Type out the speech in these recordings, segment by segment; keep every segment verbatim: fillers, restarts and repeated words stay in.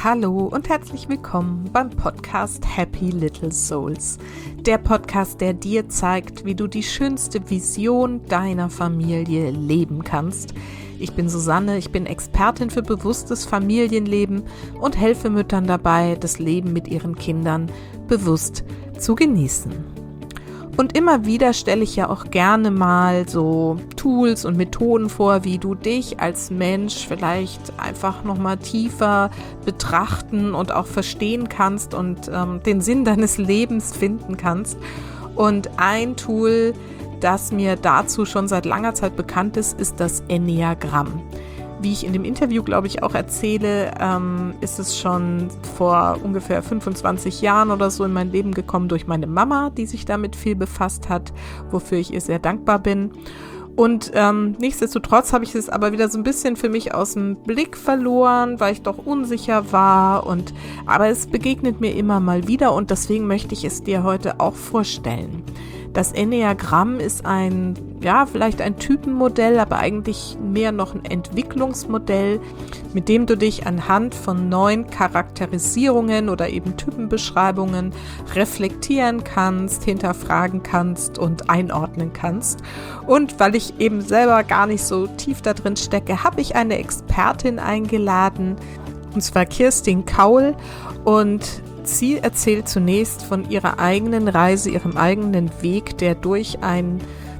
Hallo und herzlich willkommen beim Podcast Happy Little Souls. Der Podcast, der dir zeigt, wie du die schönste Vision deiner Familie leben kannst. Ich bin Susanne, ich bin Expertin für bewusstes Familienleben und helfe Müttern dabei, das Leben mit ihren Kindern bewusst zu genießen. Und immer wieder stelle ich ja auch gerne mal so Tools und Methoden vor, wie du dich als Mensch vielleicht einfach nochmal tiefer betrachten und auch verstehen kannst und ähm, den Sinn deines Lebens finden kannst. Und ein Tool, das mir dazu schon seit langer Zeit bekannt ist, ist das Enneagramm. Wie ich in dem Interview, glaube ich, auch erzähle, ähm, ist es schon vor ungefähr fünfundzwanzig Jahren oder so in mein Leben gekommen durch meine Mama, die sich damit viel befasst hat, wofür ich ihr sehr dankbar bin. Und ähm, nichtsdestotrotz habe ich es aber wieder so ein bisschen für mich aus dem Blick verloren, weil ich doch unsicher war. Und aber es begegnet mir immer mal wieder und deswegen möchte ich es dir heute auch vorstellen. Das Enneagramm ist ein, ja, vielleicht ein Typenmodell, aber eigentlich mehr noch ein Entwicklungsmodell, mit dem du dich anhand von neun Charakterisierungen oder eben Typenbeschreibungen reflektieren kannst, hinterfragen kannst und einordnen kannst. Und weil ich eben selber gar nicht so tief da drin stecke, habe ich eine Expertin eingeladen, und zwar Kirstin Kaul, und sie erzählt zunächst von ihrer eigenen Reise, ihrem eigenen Weg, der durch ein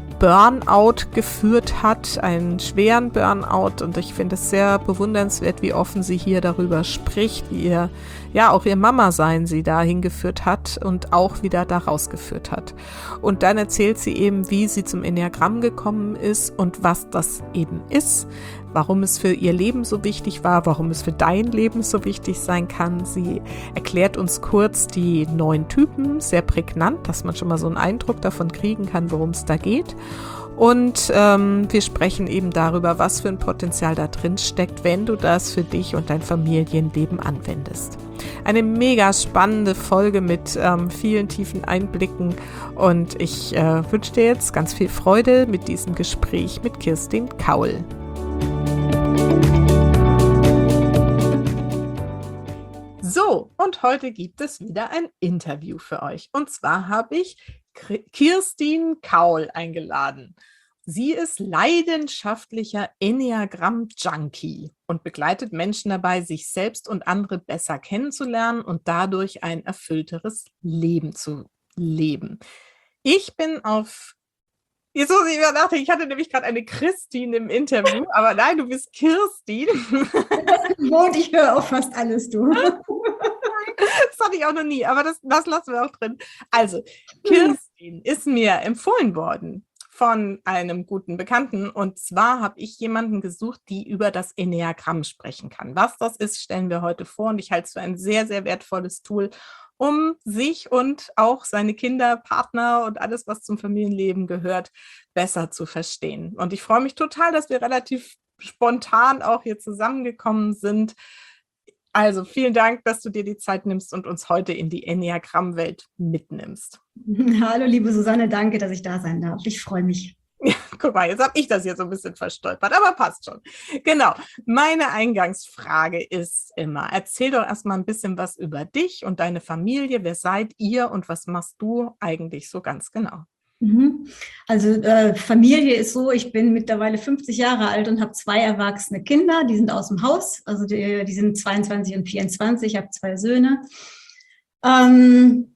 Burnout geführt hat, einen schweren Burnout. Und ich finde es sehr bewundernswert, wie offen sie hier darüber spricht, wie ihr, ja, auch ihr Mama-Sein sie dahin geführt hat und auch wieder da rausgeführt hat. Und dann erzählt sie eben, wie sie zum Enneagramm gekommen ist und was das eben ist, warum es für ihr Leben so wichtig war, warum es für dein Leben so wichtig sein kann. Sie erklärt uns kurz die neun Typen, sehr prägnant, dass man schon mal so einen Eindruck davon kriegen kann, worum es da geht. Und ähm, wir sprechen eben darüber, was für ein Potenzial da drin steckt, wenn du das für dich und dein Familienleben anwendest. Eine mega spannende Folge mit ähm, vielen tiefen Einblicken und ich äh, wünsche dir jetzt ganz viel Freude mit diesem Gespräch mit Kirstin Kaul. So, und heute gibt es wieder ein Interview für euch. Und zwar habe ich Kirstin Kaul eingeladen. Sie ist leidenschaftlicher Enneagramm-Junkie und begleitet Menschen dabei, sich selbst und andere besser kennenzulernen und dadurch ein erfüllteres Leben zu leben. Ich bin auf Jetzt muss ich mir nachdenken, ich hatte nämlich gerade eine Christin im Interview, aber nein, du bist Kirstin. Und ich höre auch fast alles, du. Das hatte ich auch noch nie, aber das, das lassen wir auch drin. Also, Kirstin ist mir empfohlen worden von einem guten Bekannten. Und zwar habe ich jemanden gesucht, die über das Enneagramm sprechen kann. Was das ist, stellen wir heute vor. Und ich halte es für ein sehr, sehr wertvolles Tool, um sich und auch seine Kinder, Partner und alles, was zum Familienleben gehört, besser zu verstehen. Und ich freue mich total, dass wir relativ spontan auch hier zusammengekommen sind. Also vielen Dank, dass du dir die Zeit nimmst und uns heute in die Enneagramm-Welt mitnimmst. Hallo, liebe Susanne, danke, dass ich da sein darf. Ich freue mich. Ja, guck mal, jetzt habe ich das hier so ein bisschen verstolpert, aber passt schon. Genau, meine Eingangsfrage ist immer, erzähl doch erstmal ein bisschen was über dich und deine Familie. Wer seid ihr und was machst du eigentlich so ganz genau? Also äh, Familie ist so, ich bin mittlerweile fünfzig Jahre alt und habe zwei erwachsene Kinder, die sind aus dem Haus, also die, die sind zweiundzwanzig und vierundzwanzig, ich habe zwei Söhne. Ähm,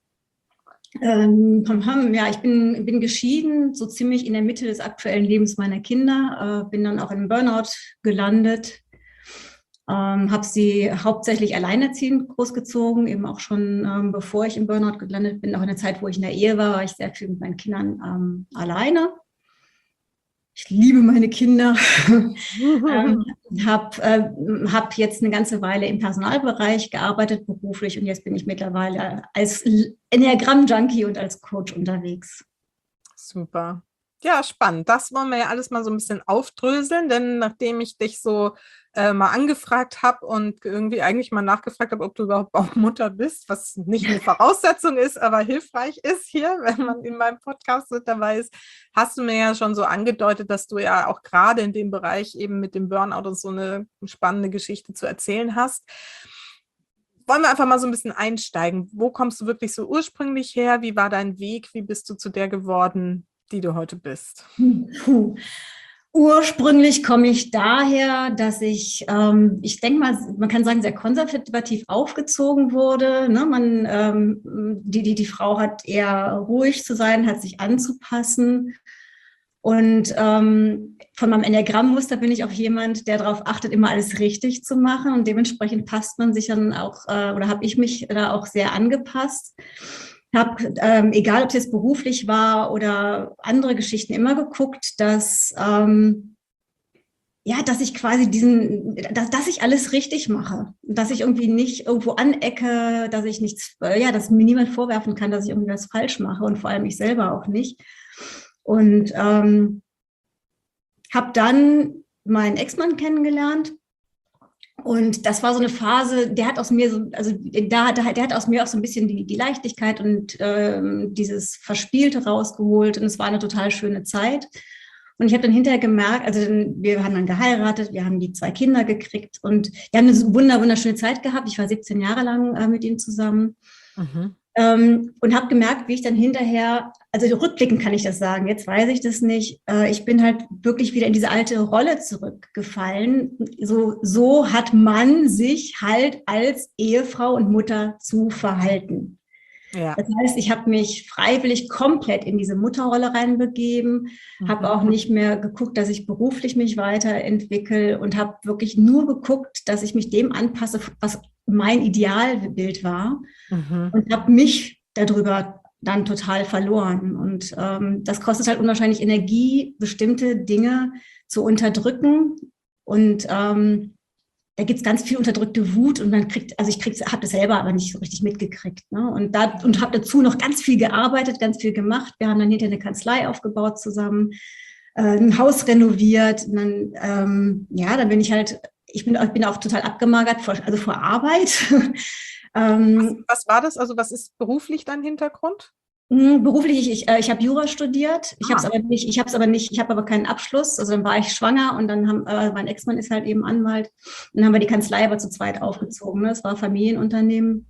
ähm, ja, ich bin, bin geschieden, so ziemlich in der Mitte des aktuellen Lebens meiner Kinder, äh, bin dann auch in Burnout gelandet. Ähm, habe sie hauptsächlich alleinerziehend großgezogen, eben auch schon ähm, bevor ich im Burnout gelandet bin. Auch in der Zeit, wo ich in der Ehe war, war ich sehr viel mit meinen Kindern ähm, alleine. Ich liebe meine Kinder. ähm, habe äh, hab jetzt eine ganze Weile im Personalbereich gearbeitet, beruflich. Und jetzt bin ich mittlerweile als Enneagramm-Junkie und als Coach unterwegs. Super. Ja, spannend. Das wollen wir ja alles mal so ein bisschen aufdröseln, denn nachdem ich dich so äh, mal angefragt habe und irgendwie eigentlich mal nachgefragt habe, ob du überhaupt auch Mutter bist, was nicht eine Voraussetzung ist, aber hilfreich ist hier, wenn man in meinem Podcast mit dabei ist, hast du mir ja schon so angedeutet, dass du ja auch gerade in dem Bereich eben mit dem Burnout und so eine spannende Geschichte zu erzählen hast. wollen wir einfach mal so ein bisschen einsteigen. Wo kommst du wirklich so ursprünglich her? Wie war dein Weg? Wie bist du zu der geworden, die du heute bist? Puh. Ursprünglich komme ich daher, dass ich, ähm, ich denke mal, man kann sagen, sehr konservativ aufgezogen wurde. Ne? Man, ähm, die, die, die Frau hat eher ruhig zu sein, hat sich anzupassen. Und ähm, von meinem Enneagrammmuster bin ich auch jemand, der darauf achtet, immer alles richtig zu machen. Und dementsprechend passt man sich dann auch, äh, oder habe ich mich da auch sehr angepasst. Habe, ähm, egal ob es jetzt beruflich war oder andere Geschichten, immer geguckt, dass, ähm, ja, dass ich quasi diesen, dass, dass ich alles richtig mache, dass ich irgendwie nicht irgendwo anecke, dass ich nichts, äh, ja, dass mir niemand vorwerfen kann, dass ich irgendwie was falsch mache und vor allem ich selber auch nicht. Und ähm, habe dann meinen Ex-Mann kennengelernt. Und das war so eine Phase, der hat aus mir so, also da, da der hat aus mir auch so ein bisschen die, die Leichtigkeit und ähm, dieses Verspielte rausgeholt. Und es war eine total schöne Zeit. Und ich habe dann hinterher gemerkt, also wir haben dann geheiratet, wir haben die zwei Kinder gekriegt und wir haben eine wunder, wunderschöne Zeit gehabt. Ich war siebzehn Jahre lang äh, mit ihm zusammen. Mhm. Ähm, und habe gemerkt, wie ich dann hinterher, also rückblickend kann ich das sagen, jetzt weiß ich das nicht, äh, ich bin halt wirklich wieder in diese alte Rolle zurückgefallen. So, so hat man sich halt als Ehefrau und Mutter zu verhalten. Ja. Das heißt, ich habe mich freiwillig komplett in diese Mutterrolle reinbegeben, mhm. habe auch nicht mehr geguckt, dass ich beruflich mich weiterentwickle und habe wirklich nur geguckt, dass ich mich dem anpasse, was mein Idealbild war, mhm. und habe mich darüber dann total verloren. Und ähm, das kostet halt unwahrscheinlich Energie, bestimmte Dinge zu unterdrücken. Und ähm, da gibt es ganz viel unterdrückte Wut und man kriegt, also ich habe das selber aber nicht so richtig mitgekriegt. Ne? Und, da, und habe dazu noch ganz viel gearbeitet, ganz viel gemacht. Wir haben dann hinterher eine Kanzlei aufgebaut zusammen, äh, ein Haus renoviert. Und dann, ähm, ja, dann bin ich halt, ich bin, ich bin auch total abgemagert, vor, also vor Arbeit. ähm, was, was war das? Also was ist beruflich dein Hintergrund? Beruflich, ich, ich, äh, ich habe Jura studiert, ich ah. habe es aber nicht, ich habe es aber nicht, ich habe aber keinen Abschluss, also dann war ich schwanger und dann haben, äh, mein Ex-Mann ist halt eben Anwalt, dann haben wir die Kanzlei aber zu zweit aufgezogen, ne? Es war Familienunternehmen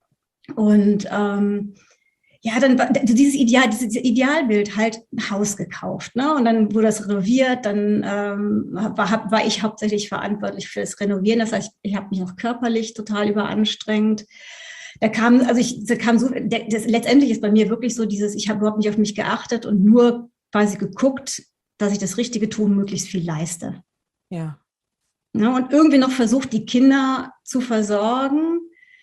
und ähm, ja, dann war dieses Ideal, dieses Idealbild halt ein Haus gekauft, ne? Und dann wurde das renoviert, dann ähm, war, war ich hauptsächlich verantwortlich für das Renovieren, das heißt, ich habe mich auch körperlich total überanstrengt. Da kam, also ich, da kam so, das, letztendlich ist bei mir wirklich so dieses, ich habe überhaupt nicht auf mich geachtet und nur quasi geguckt, dass ich das Richtige tun, möglichst viel leiste. Ja. Ja, und irgendwie noch versucht, die Kinder zu versorgen.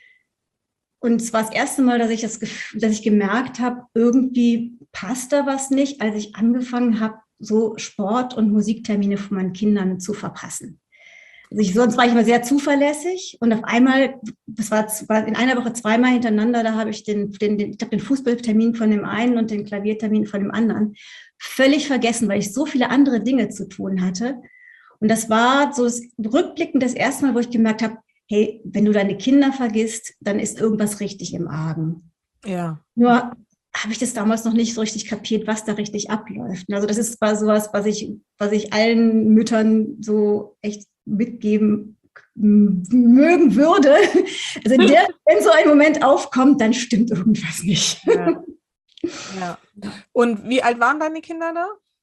Und es war das erste Mal, dass ich das, dass ich gemerkt habe, irgendwie passt da was nicht, als ich angefangen habe, so Sport- und Musiktermine von meinen Kindern zu verpassen. Also ich, sonst war ich immer sehr zuverlässig und auf einmal, das war, war in einer Woche zweimal hintereinander, da habe ich den, den, den, ich habe den Fußballtermin von dem einen und den Klaviertermin von dem anderen völlig vergessen, weil ich so viele andere Dinge zu tun hatte. Und das war so das rückblickend das erste Mal, wo ich gemerkt habe, hey, wenn du deine Kinder vergisst, dann ist irgendwas richtig im Argen. Ja. Nur habe ich das damals noch nicht so richtig kapiert, was da richtig abläuft. Also das ist zwar sowas, was ich, was ich allen Müttern so echt mitgeben mögen würde. Also der, wenn so ein Moment aufkommt, dann stimmt irgendwas nicht. Ja. Ja. Und wie alt waren deine Kinder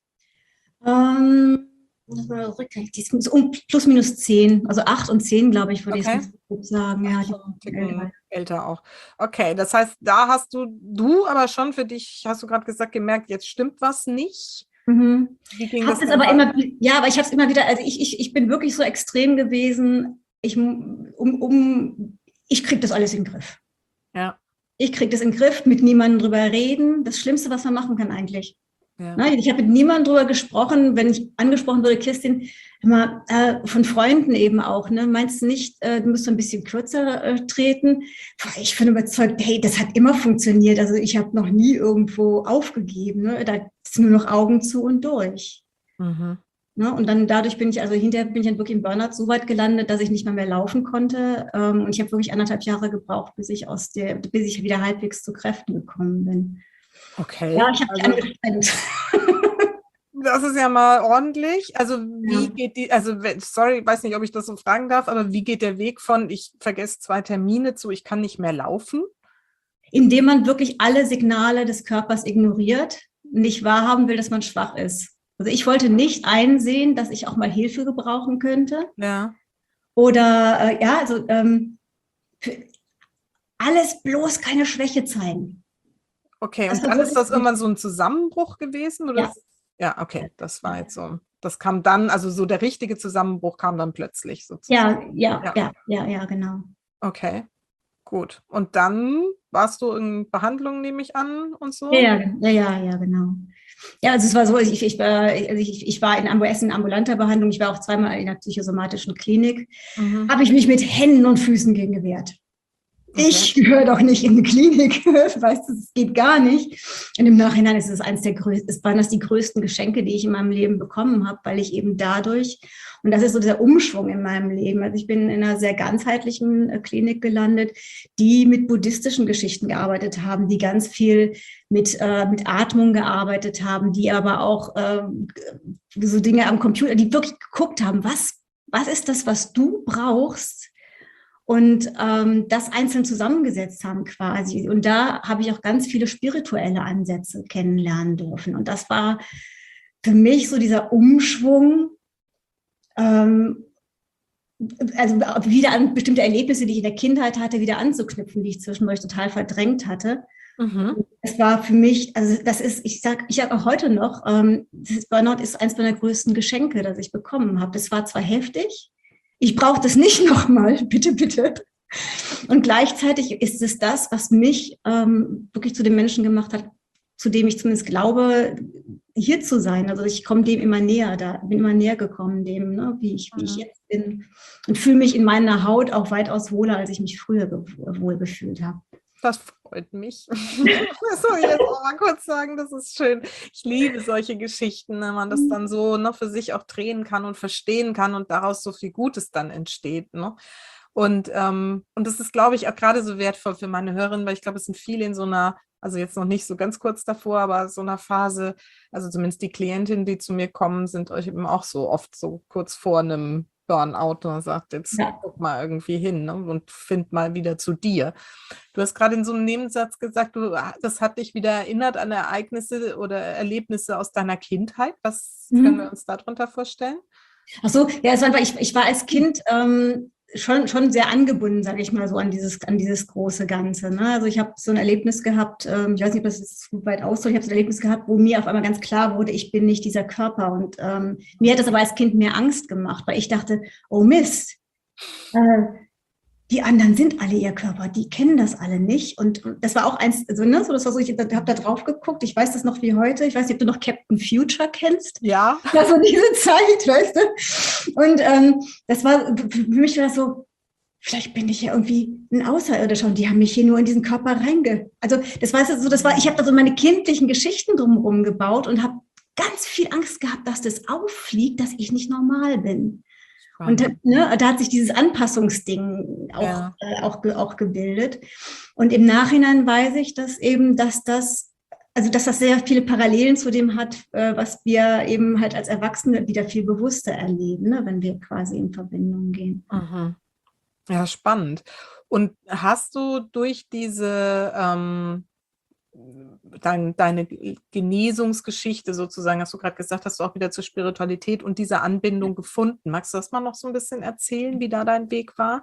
da? Ähm, die sind so um plus minus zehn, also acht und zehn, glaube ich, würde okay. ich grob sagen. Ja, die älter. älter auch. Okay, das heißt, da hast du, du aber schon für dich, hast du gerade gesagt, gemerkt, jetzt stimmt was nicht. Mhm. Wie ging das aber immer, ja, aber ich habe es immer wieder, also ich, ich, ich bin wirklich so extrem gewesen, ich, um, um, ich kriege das alles in den Griff. Ja. Ich kriege das in den Griff, mit niemandem drüber reden, das Schlimmste, was man machen kann eigentlich. Ja. Ich habe mit niemandem drüber gesprochen, wenn ich angesprochen wurde, Kirstin, immer, äh, von Freunden eben auch, ne? Meinst du nicht, äh, du musst ein bisschen kürzer äh, treten? Ich bin überzeugt, hey, das hat immer funktioniert. Also ich habe noch nie irgendwo aufgegeben. Ne? Da ist nur noch Augen zu und durch. Mhm. Ne? Und dann dadurch bin ich, also hinterher bin ich dann wirklich im Burnout so weit gelandet, dass ich nicht mal mehr laufen konnte. Ähm, und ich habe wirklich anderthalb Jahre gebraucht, bis ich aus der, bis ich wieder halbwegs zu Kräften gekommen bin. Okay. Ja, ich habe mich also, angestrengt. Das ist ja mal ordentlich. Also wie Ja. geht die, also wenn- sorry, ich weiß nicht, ob ich das so fragen darf, aber wie geht der Weg von ich vergesse zwei Termine zu ich kann nicht mehr laufen? Indem man wirklich alle Signale des Körpers ignoriert, nicht wahrhaben will, dass man schwach ist. Also ich wollte nicht einsehen, dass ich auch mal Hilfe gebrauchen könnte. Ja. Oder äh, ja, also ähm, für alles bloß keine Schwäche zeigen. Okay, Das und war dann ist wirklich, das irgendwann so ein Zusammenbruch gewesen? Oder ja. ist, ja, okay, das war jetzt so. Das kam dann, also so der richtige Zusammenbruch kam dann plötzlich sozusagen. Ja, ja, Ja, ja, ja, ja, genau. okay, gut. Und dann warst du in Behandlung, nehme ich an, und Ja, so? ja, ja, ja, ja, genau. Ja, also es war so, ich, ich, war, also ich, ich war in Ambu- in ambulanter Behandlung, ich war auch zweimal in der psychosomatischen Klinik, Mhm. habe ich mich mit Händen und Füßen gegen gewehrt. Okay. Ich gehöre doch nicht in eine Klinik, weißt du, es geht gar nicht. Und im Nachhinein ist es eines der größten, es waren das die größten Geschenke, die ich in meinem Leben bekommen habe, weil ich eben dadurch, und das ist so der Umschwung in meinem Leben, also ich bin in einer sehr ganzheitlichen äh, Klinik gelandet, die mit buddhistischen Geschichten gearbeitet haben, die ganz viel mit, äh, mit Atmung gearbeitet haben, die aber auch äh, so Dinge am Computer, die wirklich geguckt haben, was, was ist das, was du brauchst, und ähm, das einzeln zusammengesetzt haben quasi. Und da habe ich auch ganz viele spirituelle Ansätze kennenlernen dürfen. Und das war für mich so dieser Umschwung, ähm, also wieder an bestimmte Erlebnisse, die ich in der Kindheit hatte, wieder anzuknüpfen, die ich zwischendurch total verdrängt hatte. Mhm. Es war für mich, also das ist, ich sage ich sag auch heute noch, ähm, das Burnout ist eines meiner größten Geschenke, das ich bekommen habe. Es war zwar heftig, ich brauche das nicht nochmal, bitte, bitte. Und gleichzeitig ist es das, was mich ähm, wirklich zu dem Menschen gemacht hat, zu dem ich zumindest glaube, hier zu sein. Also ich komme dem immer näher, da bin immer näher gekommen, dem, ne, wie ich, wie ich jetzt bin. Und fühle mich in meiner Haut auch weitaus wohler, als ich mich früher wohl gefühlt habe. Das freut mich. Das soll ich jetzt auch mal kurz sagen, das ist schön. Ich liebe solche Geschichten, wenn man das dann so noch für sich auch drehen kann und verstehen kann und daraus so viel Gutes dann entsteht. Ne? Und, ähm, und das ist, glaube ich, auch gerade so wertvoll für meine Hörerinnen, weil ich glaube, es sind viele in so einer, also jetzt noch nicht so ganz kurz davor, aber so einer Phase, also zumindest die Klientinnen, die zu mir kommen, sind euch eben auch so oft so kurz vor einem Burnout und sagt, jetzt Ja. guck mal irgendwie hin, ne, und find mal wieder zu dir. Du hast gerade in so einem Nebensatz gesagt, du, das hat dich wieder erinnert an Ereignisse oder Erlebnisse aus deiner Kindheit. Was Mhm. können wir uns darunter vorstellen? Ach so, ja, es war einfach, ich, ich war als Kind ähm, schon, schon sehr angebunden, sage ich mal so, an dieses, an dieses große Ganze. Ne? Also ich habe so ein Erlebnis gehabt, ähm, ich weiß nicht, ob das jetzt zu weit ausdrückt, ich habe so ein Erlebnis gehabt, wo mir auf einmal ganz klar wurde, ich bin nicht dieser Körper. Und ähm, mir hat das aber als Kind mehr Angst gemacht, weil ich dachte, oh Mist, äh, die anderen sind alle ihr Körper, die kennen das alle nicht. Und das war auch eins, also, ne, so, das war so, ich habe da drauf geguckt, ich weiß das noch wie heute, ich weiß nicht, ob du noch Captain Future kennst. Ja. Also diese Zeit, weißt du. Und ähm, das war, für mich war das so, vielleicht bin ich ja irgendwie ein Außerirdischer und die haben mich hier nur in diesen Körper reinge... Also das war so, das war, ich habe da so meine kindlichen Geschichten drumherum gebaut und habe ganz viel Angst gehabt, dass das auffliegt, dass ich nicht normal bin. Und ne, da hat sich dieses Anpassungsding auch, ja. äh, auch, auch gebildet. Und im Nachhinein weiß ich, dass eben, dass das, also dass das sehr viele Parallelen zu dem hat, äh, was wir eben halt als Erwachsene wieder viel bewusster erleben, ne, wenn wir quasi in Verbindung gehen. Mhm. Ja, spannend. Und hast du durch diese ähm, Dein, deine Genesungsgeschichte sozusagen, hast du gerade gesagt, hast du auch wieder zur Spiritualität und dieser Anbindung gefunden. Magst du das mal noch so ein bisschen erzählen, wie da dein Weg war?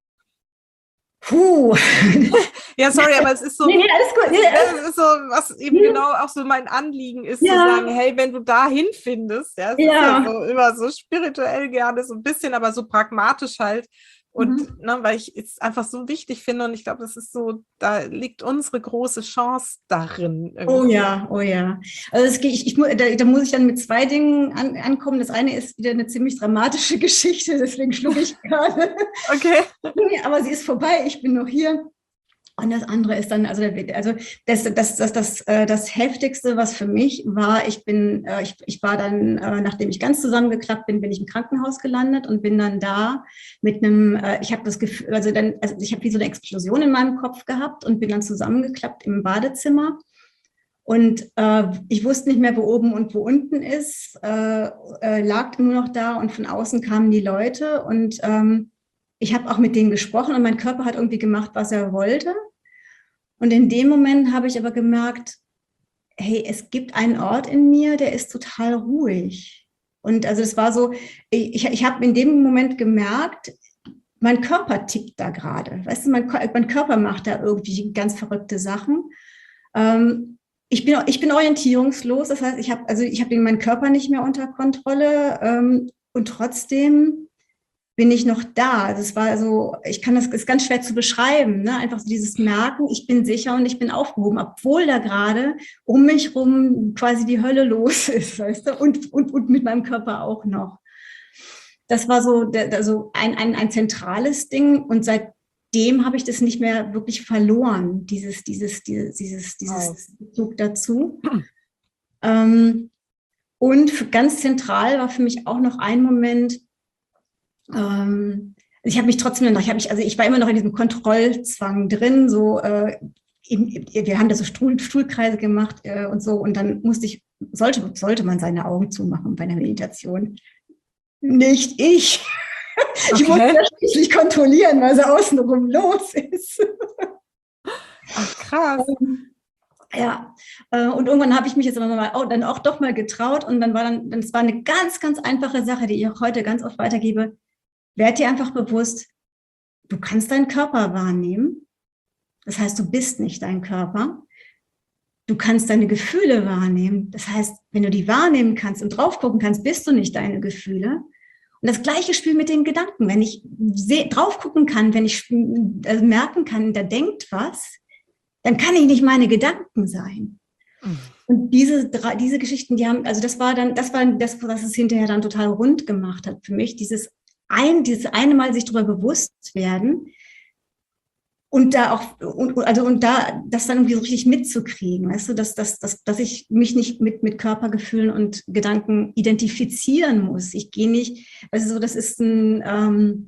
Puh. Ja, sorry, aber es ist so, nee, nee, alles gut. Nee, es ist so, was eben mhm. genau auch so mein Anliegen ist, ja. zu sagen, hey, wenn du dahin findest, ja, es ja. ist ja so immer so spirituell gerne, so ein bisschen, aber so pragmatisch halt. Und mhm. ne, weil ich es einfach so wichtig finde und ich glaube, das ist so, da liegt unsere große Chance darin. Irgendwie. Oh ja, oh ja. Also das, ich, ich, da, da muss ich dann mit zwei Dingen an, ankommen. Das eine ist wieder eine ziemlich dramatische Geschichte, deswegen schlucke ich gerade. Okay. Aber sie ist vorbei, ich bin noch hier. Und das andere ist dann, also, also das, das, das, das, das Heftigste, was für mich war, ich bin, ich, ich war dann, nachdem ich ganz zusammengeklappt bin, bin ich im Krankenhaus gelandet und bin dann da mit einem, ich habe das Gefühl, also dann, also ich habe wie so eine Explosion in meinem Kopf gehabt und bin dann zusammengeklappt im Badezimmer. Und äh, ich wusste nicht mehr, wo oben und wo unten ist, äh, äh, lag nur noch da und von außen kamen die Leute und ähm, ich habe auch mit denen gesprochen und mein Körper hat irgendwie gemacht, was er wollte. Und in dem Moment habe ich aber gemerkt, hey, es gibt einen Ort in mir, der ist total ruhig. Und also es war so, ich, ich habe in dem Moment gemerkt, mein Körper tickt da gerade. Weißt du, mein, mein Körper macht da irgendwie ganz verrückte Sachen. Ähm, ich, bin, ich bin orientierungslos, das heißt, ich habe also ich habe meinen Körper nicht mehr unter Kontrolle ähm, und trotzdem bin ich noch da. Das war so, ich kann das, ist ganz schwer zu beschreiben, ne? Einfach so dieses Merken, ich bin sicher und ich bin aufgehoben, obwohl da gerade um mich rum quasi die Hölle los ist, weißt du, und, und, und mit meinem Körper auch noch. Das war so der, also ein, ein, ein zentrales Ding und seitdem habe ich das nicht mehr wirklich verloren, dieses, dieses, dieses, dieses, dieses Bezug dazu. Ähm, und ganz zentral war für mich auch noch ein Moment, ähm, ich habe mich trotzdem noch, ich habe mich, also ich war immer noch in diesem Kontrollzwang drin, so, äh, in, wir haben da so Stuhl, Stuhlkreise gemacht äh, und so und dann musste ich, sollte, sollte man seine Augen zumachen bei einer Meditation. Nicht ich. Okay. Ich musste das schließlich kontrollieren, was außenrum los ist. Ach, krass. Ja, und irgendwann habe ich mich jetzt aber mal auch, dann auch doch mal getraut und dann war dann, das war eine ganz, ganz einfache Sache, die ich auch heute ganz oft weitergebe. Werd dir einfach bewusst, du kannst deinen Körper wahrnehmen. Das heißt, du bist nicht dein Körper. Du kannst deine Gefühle wahrnehmen. Das heißt, wenn du die wahrnehmen kannst und drauf gucken kannst, bist du nicht deine Gefühle. Und das gleiche Spiel mit den Gedanken. Wenn ich drauf gucken kann, wenn ich also merken kann, da denkt was, dann kann ich nicht meine Gedanken sein. Mhm. Und diese, diese Geschichten, die haben, also das war dann, das war das, was es hinterher dann total rund gemacht hat für mich. Dieses ein, dieses eine Mal sich darüber bewusst werden und da auch, und, also, und da, das dann irgendwie so richtig mitzukriegen, weißt du, dass, dass, dass, dass ich mich nicht mit, mit Körpergefühlen und Gedanken identifizieren muss. Ich gehe nicht, also so, das ist ein, ähm,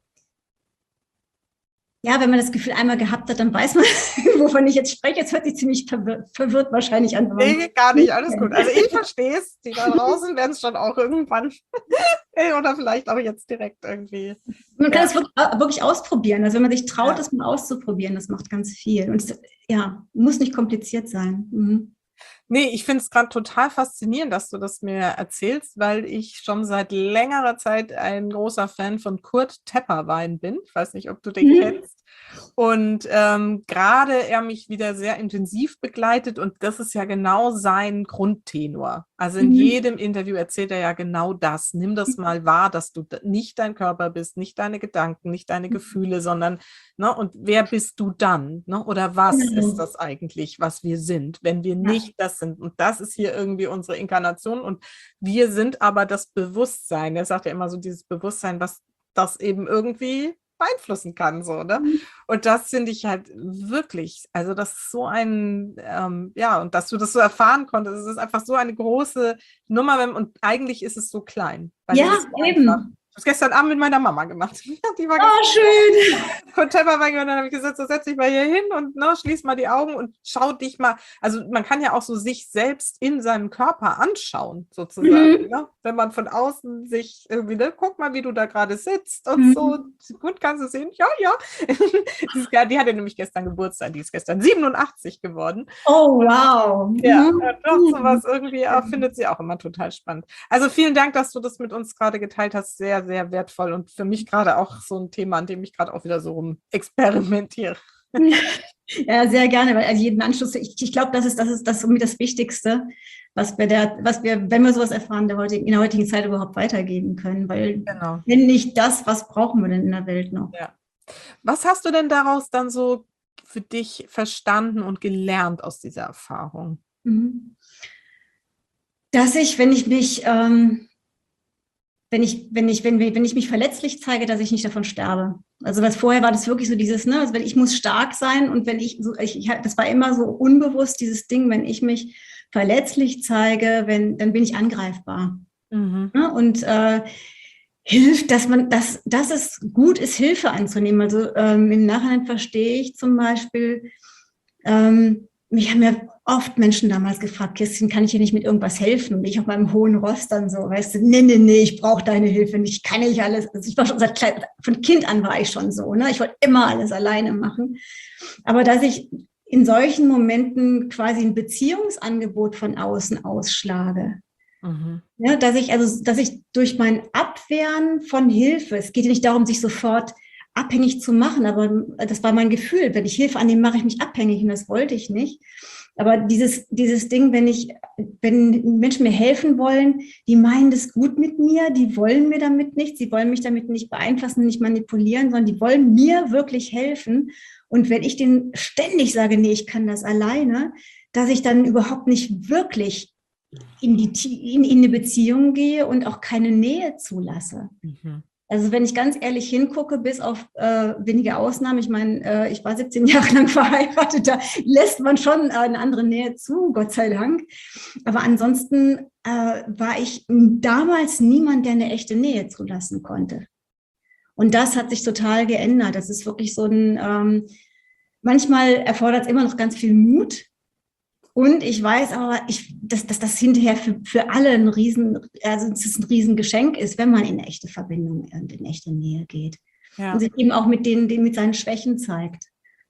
ja, wenn man das Gefühl einmal gehabt hat, dann weiß man, wovon ich jetzt spreche. Jetzt hört sich ziemlich verwirrt, verwirrt wahrscheinlich an. Nee, gar nicht, alles gut. Also ich verstehe es. Die da draußen werden es schon auch irgendwann oder vielleicht auch jetzt direkt irgendwie. Man kann es ja. wirklich, wirklich ausprobieren. Also wenn man sich traut, ja. das mal auszuprobieren, das macht ganz viel. Und es, ja, muss nicht kompliziert sein. Mhm. Nee, ich finde es gerade total faszinierend, dass du das mir erzählst, weil ich schon seit längerer Zeit ein großer Fan von Kurt Tepperwein bin. Ich weiß nicht, ob du den mhm. kennst. Und ähm, gerade er mich wieder sehr intensiv begleitet und das ist ja genau sein Grundtenor. Also in mhm. jedem Interview erzählt er ja genau das. Nimm das mal wahr, dass du nicht dein Körper bist, nicht deine Gedanken, nicht deine Gefühle, sondern, ne, und wer bist du dann? Ne? Oder was mhm. ist das eigentlich, was wir sind, wenn wir nicht das sind? Und das ist hier irgendwie unsere Inkarnation und wir sind aber das Bewusstsein. Er sagt ja immer so, dieses Bewusstsein, was das eben irgendwie beeinflussen kann, so, ne? Und das finde ich halt wirklich, also das ist so ein, ähm, ja, und dass du das so erfahren konntest, es ist einfach so eine große Nummer und eigentlich ist es so klein. Weil ja, so eben. Einfach. Ich habe es gestern Abend mit meiner Mama gemacht. Die war oh, schön. Und dann habe ich gesagt, so setz dich mal hier hin und ne, schließ mal die Augen und schau dich mal, also man kann ja auch so sich selbst in seinem Körper anschauen, sozusagen, mhm. ne? Wenn man von außen sich irgendwie, ne, guck mal, wie du da gerade sitzt und mhm. so, gut, kannst du sehen, ja, ja. Die, die hatte nämlich gestern Geburtstag, die ist gestern siebenundachtzig geworden. Oh, wow. Ja, mhm. doch, sowas irgendwie ja, findet sie auch immer total spannend. Also vielen Dank, dass du das mit uns gerade geteilt hast, sehr, sehr wertvoll und für mich gerade auch so ein Thema, an dem ich gerade auch wieder so rum experimentiere. Ja, sehr gerne, weil also jeden Anschluss, ich, ich glaube, das ist, das ist das irgendwie das Wichtigste, was wir der, was wir, wenn wir sowas erfahren, der heutigen, in der heutigen Zeit überhaupt weitergeben können, weil genau. wenn nicht das, was brauchen wir denn in der Welt noch? Ja. Was hast du denn daraus dann so für dich verstanden und gelernt aus dieser Erfahrung? Dass ich, wenn ich mich ähm, wenn ich, wenn ich, wenn, wenn ich mich verletzlich zeige, dass ich nicht davon sterbe. Also was vorher war das wirklich so dieses, ne, also wenn ich muss stark sein und wenn ich so, ich, ich das war immer so unbewusst, dieses Ding, wenn ich mich verletzlich zeige, wenn, dann bin ich angreifbar. Mhm. Ne? Und äh, hilft, dass man, dass, dass es gut ist, Hilfe anzunehmen. Also ähm, im Nachhinein verstehe ich zum Beispiel, ähm, mich haben ja oft Menschen damals gefragt, Kerstin, kann ich dir nicht mit irgendwas helfen? Und ich auf meinem hohen Ross dann so, weißt du, nee, nee, nee, ich brauche deine Hilfe nicht, ich kann nicht alles. Also ich war schon seit klein, von Kind an war ich schon so, ne? Ich wollte immer alles alleine machen. Aber dass ich in solchen Momenten quasi ein Beziehungsangebot von außen ausschlage, mhm. ja, dass ich also, dass ich durch mein Abwehren von Hilfe, es geht ja nicht darum, sich sofort abhängig zu machen, aber das war mein Gefühl, wenn ich Hilfe annehme, mache ich mich abhängig und das wollte ich nicht. Aber dieses, dieses Ding, wenn ich, wenn Menschen mir helfen wollen, die meinen das gut mit mir, die wollen mir damit nichts, sie wollen mich damit nicht beeinflussen, nicht manipulieren, sondern die wollen mir wirklich helfen. Und wenn ich denen ständig sage, nee, ich kann das alleine, dass ich dann überhaupt nicht wirklich in die, in, in eine Beziehung gehe und auch keine Nähe zulasse. Mhm. Also wenn ich ganz ehrlich hingucke, bis auf äh, wenige Ausnahmen, ich meine, äh, ich war siebzehn Jahre lang verheiratet, da lässt man schon äh, eine andere Nähe zu, Gott sei Dank. Aber ansonsten äh, war ich damals niemand, der eine echte Nähe zulassen konnte. Und das hat sich total geändert. Das ist wirklich so ein, ähm, manchmal erfordert es immer noch ganz viel Mut. Und ich weiß aber, ich, dass, dass das hinterher für, für alle ein Riesen, also dass es ein Riesengeschenk ist, wenn man in eine echte Verbindung und in echte Nähe geht. Ja. Und sich eben auch mit denen, denen mit seinen Schwächen zeigt.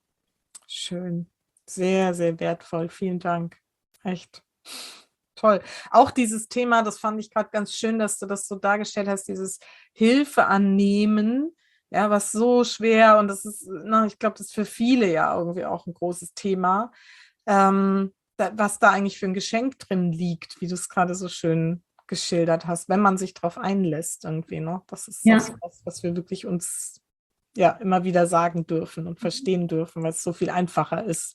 Schön. Sehr, sehr wertvoll. Vielen Dank. Echt toll. Auch dieses Thema, das fand ich gerade ganz schön, dass du das so dargestellt hast, dieses Hilfe annehmen, ja, was so schwer, und das ist, na, ich glaube, das ist für viele ja irgendwie auch ein großes Thema. Ähm, was da eigentlich für ein Geschenk drin liegt, wie du es gerade so schön geschildert hast, wenn man sich darauf einlässt irgendwie, ne? Das ist ja. was, was wir wirklich uns ja immer wieder sagen dürfen und verstehen dürfen, weil es so viel einfacher ist,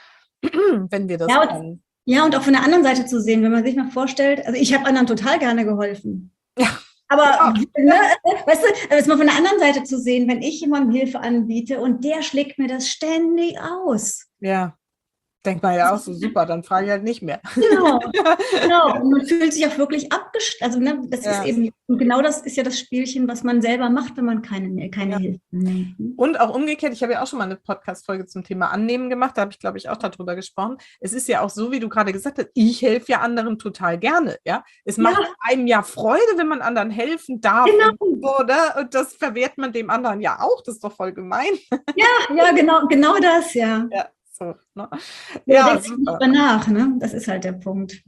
wenn wir das ja, können. Und, ja, und auch von der anderen Seite zu sehen, wenn man sich mal vorstellt, also ich habe anderen total gerne geholfen. Ja. Aber, ja. ne, weißt du, es mal von der anderen Seite zu sehen, wenn ich jemandem Hilfe anbiete und der schlägt mir das ständig aus. Ja. Denkt man ja auch so, super, dann frage ich halt nicht mehr. Genau, genau. Und man fühlt sich auch wirklich abgeschlossen. Also ne, das ja. ist eben, und genau das ist ja das Spielchen, was man selber macht, wenn man keine, keine ja. Hilfe nimmt. Und auch umgekehrt, ich habe ja auch schon mal eine Podcast-Folge zum Thema Annehmen gemacht, da habe ich, glaube ich, auch darüber gesprochen. Es ist ja auch so, wie du gerade gesagt hast, ich helfe ja anderen total gerne. Ja? Es macht ja. einem ja Freude, wenn man anderen helfen darf. Genau. Und, so, ne? Und das verwehrt man dem anderen ja auch, das ist doch voll gemein. Ja, ja, genau, genau das, ja. Ja. So, ne? Ja, ja super. Nicht nach, ne? Das ist halt der Punkt.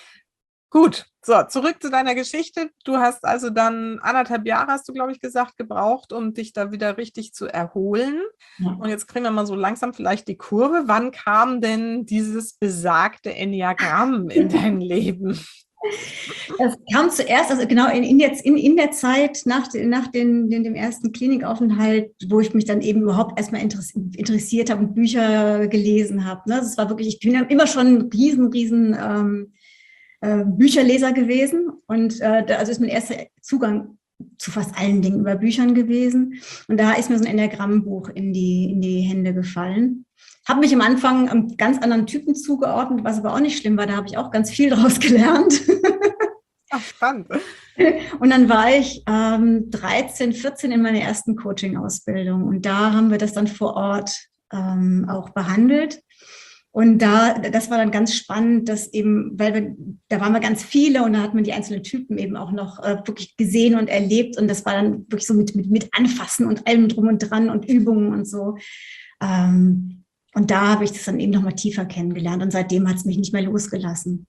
Gut, so, zurück zu deiner Geschichte. Du hast also dann anderthalb Jahre, hast du, glaube ich, gesagt, gebraucht, um dich da wieder richtig zu erholen. Ja. Und jetzt kriegen wir mal so langsam vielleicht die Kurve. Wann kam denn dieses besagte Enneagramm in dein Leben? Das kam zuerst, also genau in, in, jetzt, in, in der Zeit nach, nach den, den, dem ersten Klinikaufenthalt, wo ich mich dann eben überhaupt erstmal interessiert habe und Bücher gelesen habe. Ne? Das war wirklich, ich bin ja immer schon ein riesen, riesen ähm, äh, Bücherleser gewesen. Und äh, da, also ist mein erster Zugang zu fast allen Dingen über Büchern gewesen. Und da ist mir so ein Enneagrammbuch in die, in die Hände gefallen. Habe mich am Anfang einem ganz anderen Typen zugeordnet, was aber auch nicht schlimm war. Da habe ich auch ganz viel draus gelernt. Ach, spannend. Und dann war ich ähm, dreizehn, vierzehn in meiner ersten Coaching-Ausbildung. Und da haben wir das dann vor Ort ähm, auch behandelt. Und da, das war dann ganz spannend, dass eben, weil wir, da waren wir ganz viele und da hat man die einzelnen Typen eben auch noch äh, wirklich gesehen und erlebt. Und das war dann wirklich so mit, mit, mit Anfassen und allem drum und dran und Übungen und so. Ähm, Und da habe ich das dann eben nochmal tiefer kennengelernt und seitdem hat es mich nicht mehr losgelassen.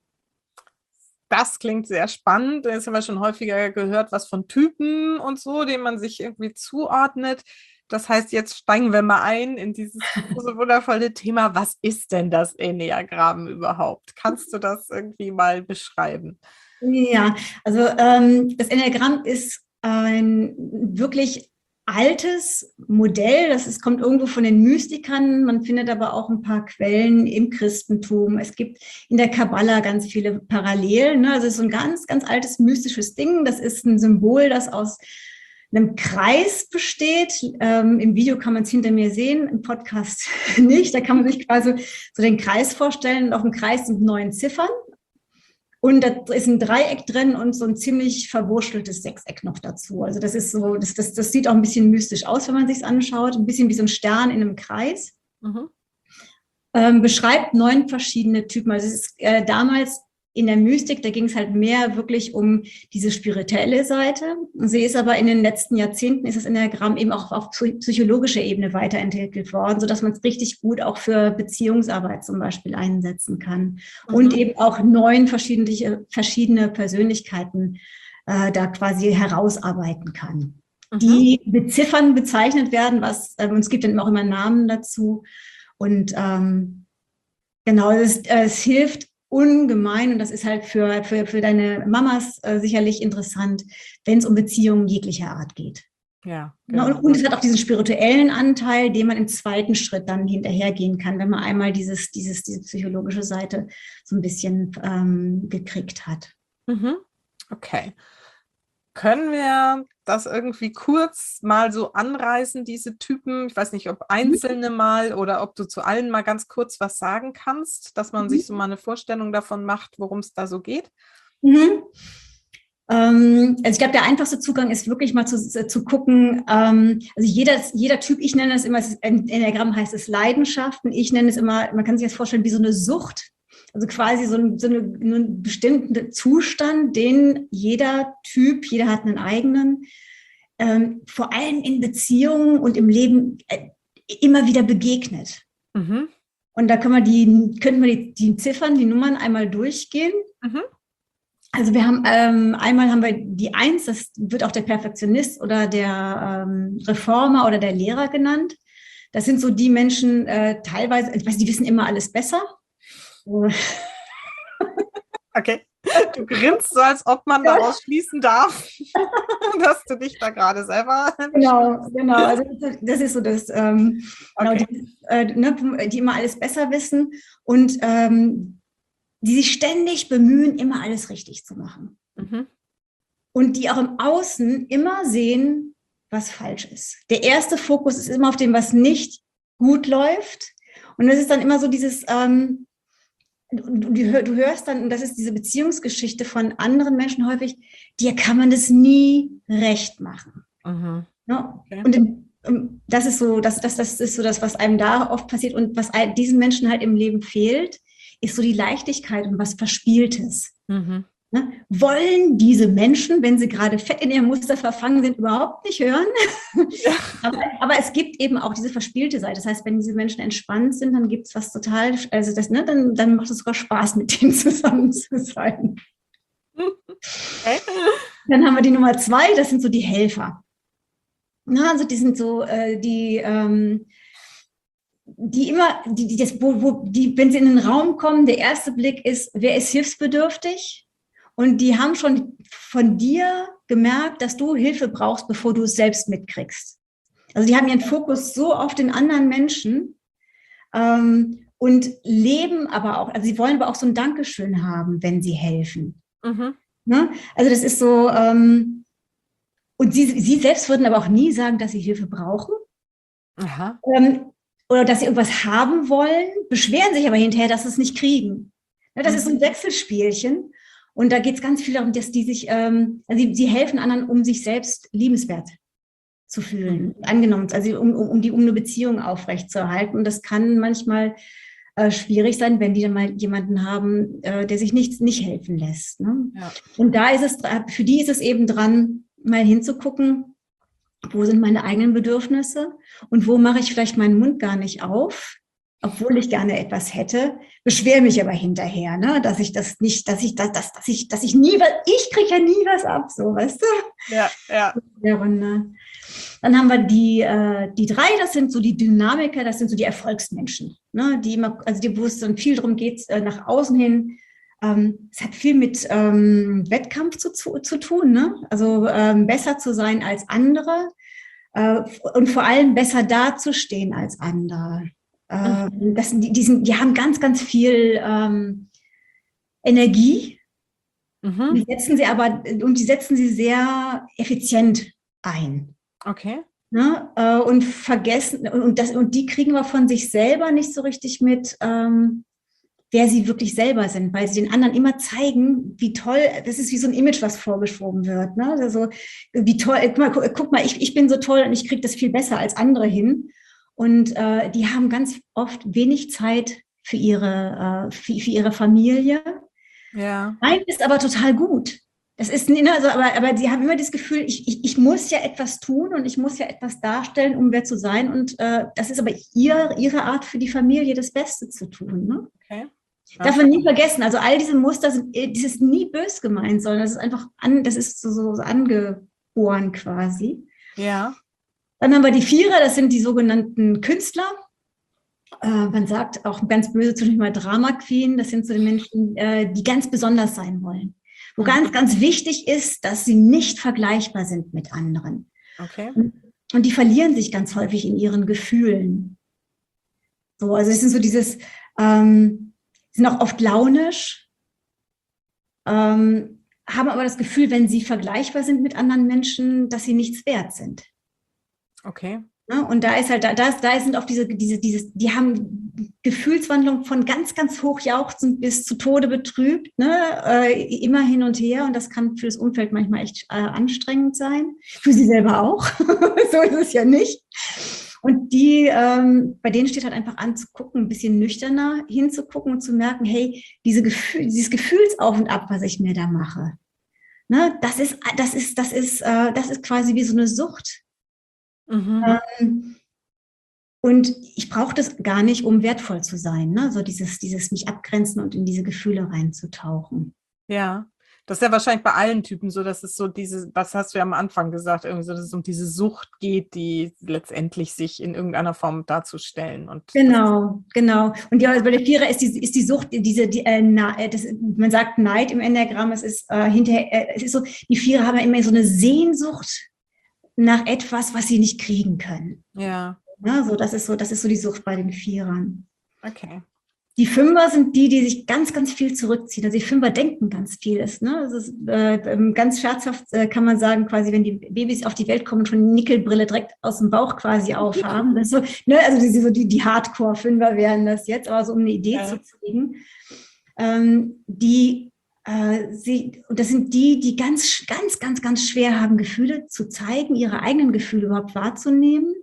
Das klingt sehr spannend. Jetzt haben wir schon häufiger gehört, was von Typen und so, denen man sich irgendwie zuordnet. Das heißt, jetzt steigen wir mal ein in dieses so wundervolle Thema. Was ist denn das Enneagramm überhaupt? Kannst du das irgendwie mal beschreiben? Ja, also ähm, das Enneagramm ist ein wirklich altes Modell, das ist, kommt irgendwo von den Mystikern, man findet aber auch ein paar Quellen im Christentum. Es gibt in der Kabbala ganz viele Parallelen. Ne? Also es ist so ein ganz, ganz altes mystisches Ding. Das ist ein Symbol, das aus einem Kreis besteht. Ähm, im Video kann man es hinter mir sehen, im Podcast nicht. Da kann man sich quasi so den Kreis vorstellen. Und auf dem Kreis sind neun Ziffern. Und da ist ein Dreieck drin und so ein ziemlich verwurschteltes Sechseck noch dazu. Also das ist so, das, das, das sieht auch ein bisschen mystisch aus, wenn man sich es anschaut. Ein bisschen wie so ein Stern in einem Kreis. Mhm. ähm, beschreibt neun verschiedene Typen. Also es ist äh, damals in der Mystik, da ging es halt mehr wirklich um diese spirituelle Seite. Sie ist aber in den letzten Jahrzehnten, ist das Enneagramm eben auch auf psychologischer Ebene weiterentwickelt worden, sodass man es richtig gut auch für Beziehungsarbeit zum Beispiel einsetzen kann. Mhm. Und eben auch neun verschiedene, verschiedene Persönlichkeiten äh, da quasi herausarbeiten kann. Mhm. Die beziffern, bezeichnet werden, was, äh, und es gibt dann auch immer Namen dazu. Und ähm, genau, es, äh, es hilft ungemein, und das ist halt für, für, für deine Mamas äh, sicherlich interessant, wenn es um Beziehungen jeglicher Art geht. Ja, genau. und, und es hat auch diesen spirituellen Anteil, den man im zweiten Schritt dann hinterhergehen kann, wenn man einmal dieses, dieses, diese psychologische Seite so ein bisschen ähm, gekriegt hat. Mhm. Okay. Können wir das irgendwie kurz mal so anreißen, diese Typen? Ich weiß nicht, ob einzelne mal oder ob du zu allen mal ganz kurz was sagen kannst, dass man mhm. sich so mal eine Vorstellung davon macht, worum es da so geht. Mhm. Ähm, also ich glaube, der einfachste Zugang ist wirklich mal zu, zu gucken, ähm, also jeder, jeder Typ, ich nenne das immer, im Enneagramm heißt es Leidenschaften, ich nenne es immer, man kann sich das vorstellen wie so eine Sucht. Also quasi so, ein, so eine, einen bestimmten Zustand, den jeder Typ, jeder hat einen eigenen, ähm, vor allem in Beziehungen und im Leben äh, immer wieder begegnet. Mhm. Und da können wir die, könnten wir die, die Ziffern, die Nummern einmal durchgehen. Mhm. Also wir haben ähm, einmal haben wir die Eins, das wird auch der Perfektionist oder der ähm, Reformer oder der Lehrer genannt. Das sind so die Menschen, äh, teilweise, ich weiß, die wissen immer alles besser. Okay, du grinst so, als ob man daraus schließen darf, dass du dich da gerade selber... Genau, genau, also das ist so das, ähm, okay. genau, die, äh, ne, die immer alles besser wissen und ähm, die sich ständig bemühen, immer alles richtig zu machen. Mhm. Und die auch im Außen immer sehen, was falsch ist. Der erste Fokus ist immer auf dem, was nicht gut läuft. Und das ist dann immer so dieses... Ähm, Du, du hörst dann, und das ist diese Beziehungsgeschichte von anderen Menschen häufig, dir kann man das nie recht machen. Mhm. Ja? Okay. Und das ist so, das, das, das ist so das, was einem da oft passiert und was diesen Menschen halt im Leben fehlt, ist so die Leichtigkeit und was Verspieltes. Mhm. Ne? Wollen diese Menschen, wenn sie gerade fett in ihrem Muster verfangen sind, überhaupt nicht hören. Ja. aber, aber es gibt eben auch diese verspielte Seite. Das heißt, wenn diese Menschen entspannt sind, dann gibt es was total, also das, ne, dann, dann macht es sogar Spaß, mit denen zusammen zu sein. Okay. Dann haben wir die Nummer zwei, das sind so die Helfer. Na, also die sind so, äh, die, ähm, die immer, die, die, das, wo, wo, die, wenn sie in den Raum kommen, der erste Blick ist, wer ist hilfsbedürftig? Und die haben schon von dir gemerkt, dass du Hilfe brauchst, bevor du es selbst mitkriegst. Also die haben ihren Fokus so auf den anderen Menschen ähm, und leben aber auch, also sie wollen aber auch so ein Dankeschön haben, wenn sie helfen. Mhm. Ne? Also das ist so, ähm, und sie, sie selbst würden aber auch nie sagen, dass sie Hilfe brauchen. Aha. Ähm, oder dass sie irgendwas haben wollen, beschweren sich aber hinterher, dass sie es nicht kriegen. Ne, das mhm. ist so ein Wechselspielchen. Und da geht es ganz viel darum, dass die sich, ähm, also sie, sie helfen anderen, um sich selbst liebenswert zu fühlen, mhm. angenommen, also um, um, um die um eine Beziehung aufrechtzuerhalten. Und das kann manchmal äh, schwierig sein, wenn die dann mal jemanden haben, äh, der sich nicht, nicht helfen lässt. Ne? Ja. Und da ist es, für die ist es eben dran, mal hinzugucken, wo sind meine eigenen Bedürfnisse und wo mache ich vielleicht meinen Mund gar nicht auf, obwohl ich gerne etwas hätte, beschwere mich aber hinterher, ne, dass ich das nicht, dass ich das, dass, dass ich, dass ich nie was, ich kriege ja nie was ab, so, weißt du? Ja, ja. Dann haben wir die, äh, die drei, das sind so die Dynamiker, das sind so die Erfolgsmenschen, ne, die immer, also die, wo es dann viel darum geht, äh, nach außen hin. Ähm, es hat viel mit ähm, Wettkampf zu, zu, zu tun, ne? Also ähm, besser zu sein als andere äh, und vor allem besser dazustehen als andere. Mhm. Das, die, die, sind, die haben ganz, ganz viel ähm, Energie. Mhm. Die setzen sie aber und die setzen sie sehr effizient ein. Okay. Ne? Äh, und vergessen und das und die kriegen wir von sich selber nicht so richtig mit, ähm, wer sie wirklich selber sind, weil sie den anderen immer zeigen, wie toll. Das ist wie so ein Image, was vorgeschoben wird. Ne? Also wie toll. Guck mal, guck mal, ich, ich bin so toll und ich kriege das viel besser als andere hin. Und äh, die haben ganz oft wenig Zeit für ihre, äh, für, für ihre Familie. Ja. Nein, ist aber total gut. Das ist, ne, also, aber, aber sie haben immer das Gefühl, ich, ich, ich muss ja etwas tun und ich muss ja etwas darstellen, um wer zu sein. Und äh, das ist aber ihr, ihre Art für die Familie, das Beste zu tun. Ne? Okay. Ja, Darf man nie vergessen, also all diese Muster, sind, das ist nie bös gemeint, sondern das ist einfach, an, das ist so, so angeboren quasi. Ja. Dann haben wir die Vierer, das sind die sogenannten Künstler. Äh, man sagt auch ganz böse zum Beispiel mal Drama Queen, das sind so die Menschen, äh, die ganz besonders sein wollen. Wo mhm. ganz, ganz wichtig ist, dass sie nicht vergleichbar sind mit anderen. Okay. Und, und die verlieren sich ganz häufig in ihren Gefühlen. So, also es sind so dieses, ähm, sind auch oft launisch, ähm, haben aber das Gefühl, wenn sie vergleichbar sind mit anderen Menschen, dass sie nichts wert sind. Okay. Ja, und da ist halt, da, da sind auch diese, diese, dieses, die haben Gefühlswandlung von ganz, ganz hochjauchzend bis zu Tode betrübt, ne, äh, immer hin und her. Und das kann für das Umfeld manchmal echt äh, anstrengend sein. Für sie selber auch. So ist es ja nicht. Und die, ähm, bei denen steht halt einfach an zu gucken, ein bisschen nüchterner hinzugucken und zu merken, hey, diese Gefühl, dieses Gefühlsauf und Ab, was ich mir da mache, ne, das ist, das ist, das ist, äh, das ist quasi wie so eine Sucht. Mhm. Ähm, und ich brauche das gar nicht, um wertvoll zu sein, ne? So dieses, dieses mich abgrenzen und in diese Gefühle reinzutauchen. Ja, das ist ja wahrscheinlich bei allen Typen so, dass es so diese, was hast du ja am Anfang gesagt, irgendwie so, dass es um diese Sucht geht, die letztendlich sich in irgendeiner Form darzustellen. Und genau, genau. Und ja, bei der Vierer ist die, ist die Sucht, diese, die, äh, das, man sagt Neid im Enneagramm, es ist äh, hinterher, äh, es ist so, die Vierer haben ja immer so eine Sehnsucht nach etwas, was sie nicht kriegen können. Ja. Ja, so, das ist so, das ist so die Sucht bei den Vierern. Okay. Die Fünfer sind die, die sich ganz, ganz viel zurückziehen. Also die Fünfer denken ganz vieles. Ne? Das ist, äh, ganz scherzhaft äh, kann man sagen, quasi, wenn die Babys auf die Welt kommen und schon eine Nickelbrille direkt aus dem Bauch quasi aufhaben. Das ist so, ne? Also die, so die, die Hardcore-Fünfer wären das jetzt, aber so um eine Idee ja. zu kriegen. Ähm, die Äh, sie, und das sind die, die ganz, ganz, ganz, ganz schwer haben, Gefühle zu zeigen, ihre eigenen Gefühle überhaupt wahrzunehmen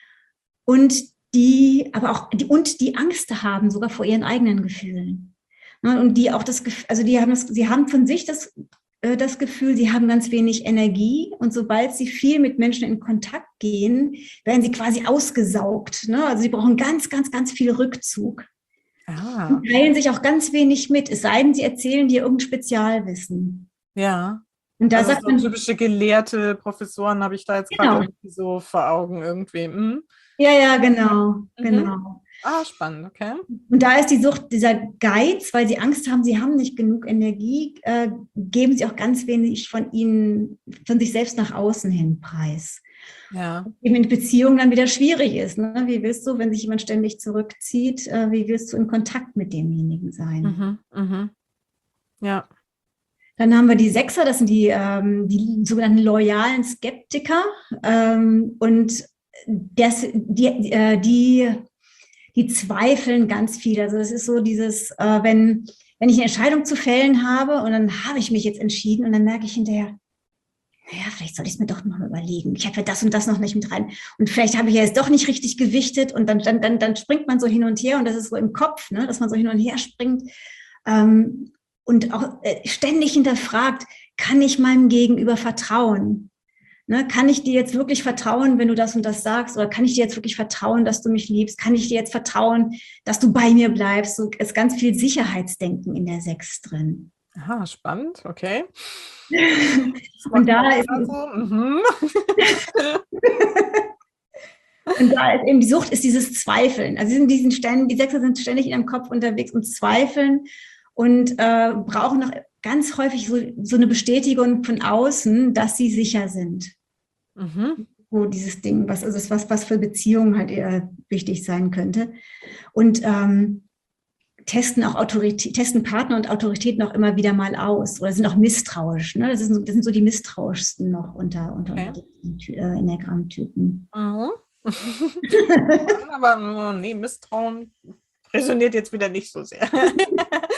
und die, aber auch, die, und die Angst haben, sogar vor ihren eigenen Gefühlen. Und die auch das, also die haben das, sie haben von sich das, äh, das Gefühl, sie haben ganz wenig Energie und sobald sie viel mit Menschen in Kontakt gehen, werden sie quasi ausgesaugt. Ne? Also sie brauchen ganz, ganz, ganz viel Rückzug. Ah. Und teilen sich auch ganz wenig mit, es sei denn, sie erzählen dir irgendein Spezialwissen. Ja. Und da also sagt so man, typische Gelehrte, Professoren habe ich da jetzt genau. gerade irgendwie so vor Augen irgendwie. Hm? Ja, ja, genau, mhm. genau. Ah, spannend, okay. Und da ist die Sucht, dieser Geiz, weil sie Angst haben, sie haben nicht genug Energie, äh, geben sie auch ganz wenig von ihnen, von sich selbst nach außen hin preis. Ja. Eben in Beziehungen dann wieder schwierig ist. Ne? Wie willst du, wenn sich jemand ständig zurückzieht, äh, wie willst du in Kontakt mit demjenigen sein? Mhm, mhm. Ja. Dann haben wir die Sechser, das sind die, ähm, die sogenannten loyalen Skeptiker. Ähm, und das, die, äh, die, die zweifeln ganz viel. Also es ist so dieses, äh, wenn, wenn ich eine Entscheidung zu fällen habe und dann habe ich mich jetzt entschieden und dann merke ich hinterher, naja, vielleicht soll ich es mir doch noch mal überlegen. Ich habe ja das und das noch nicht mit rein. Und vielleicht habe ich ja jetzt doch nicht richtig gewichtet und dann, dann, dann, dann springt man so hin und her und das ist so im Kopf, ne, dass man so hin und her springt ähm, und auch äh, ständig hinterfragt, kann ich meinem Gegenüber vertrauen? Ne, kann ich dir jetzt wirklich vertrauen, wenn du das und das sagst? Oder kann ich dir jetzt wirklich vertrauen, dass du mich liebst? Kann ich dir jetzt vertrauen, dass du bei mir bleibst? So ist ganz viel Sicherheitsdenken in der Sechs drin. Aha, spannend, okay. Und da ist also, mhm. Und da ist eben die Sucht, ist dieses Zweifeln. Also sind diesen ständig, die Sechser sind ständig in ihrem Kopf unterwegs und zweifeln und äh, brauchen noch ganz häufig so, so eine Bestätigung von außen, dass sie sicher sind. Mhm. So dieses Ding, was also was, was für Beziehungen halt eher wichtig sein könnte. Und ähm, testen auch Autorität, testen Partner und Autoritäten auch immer wieder mal aus oder sind auch misstrauisch. Ne? Das, ist, das sind so die misstrauischsten noch unter, unter, okay. unter den äh, Enneagramm-Typen. Mhm. Aber nee, Misstrauen resoniert jetzt wieder nicht so sehr.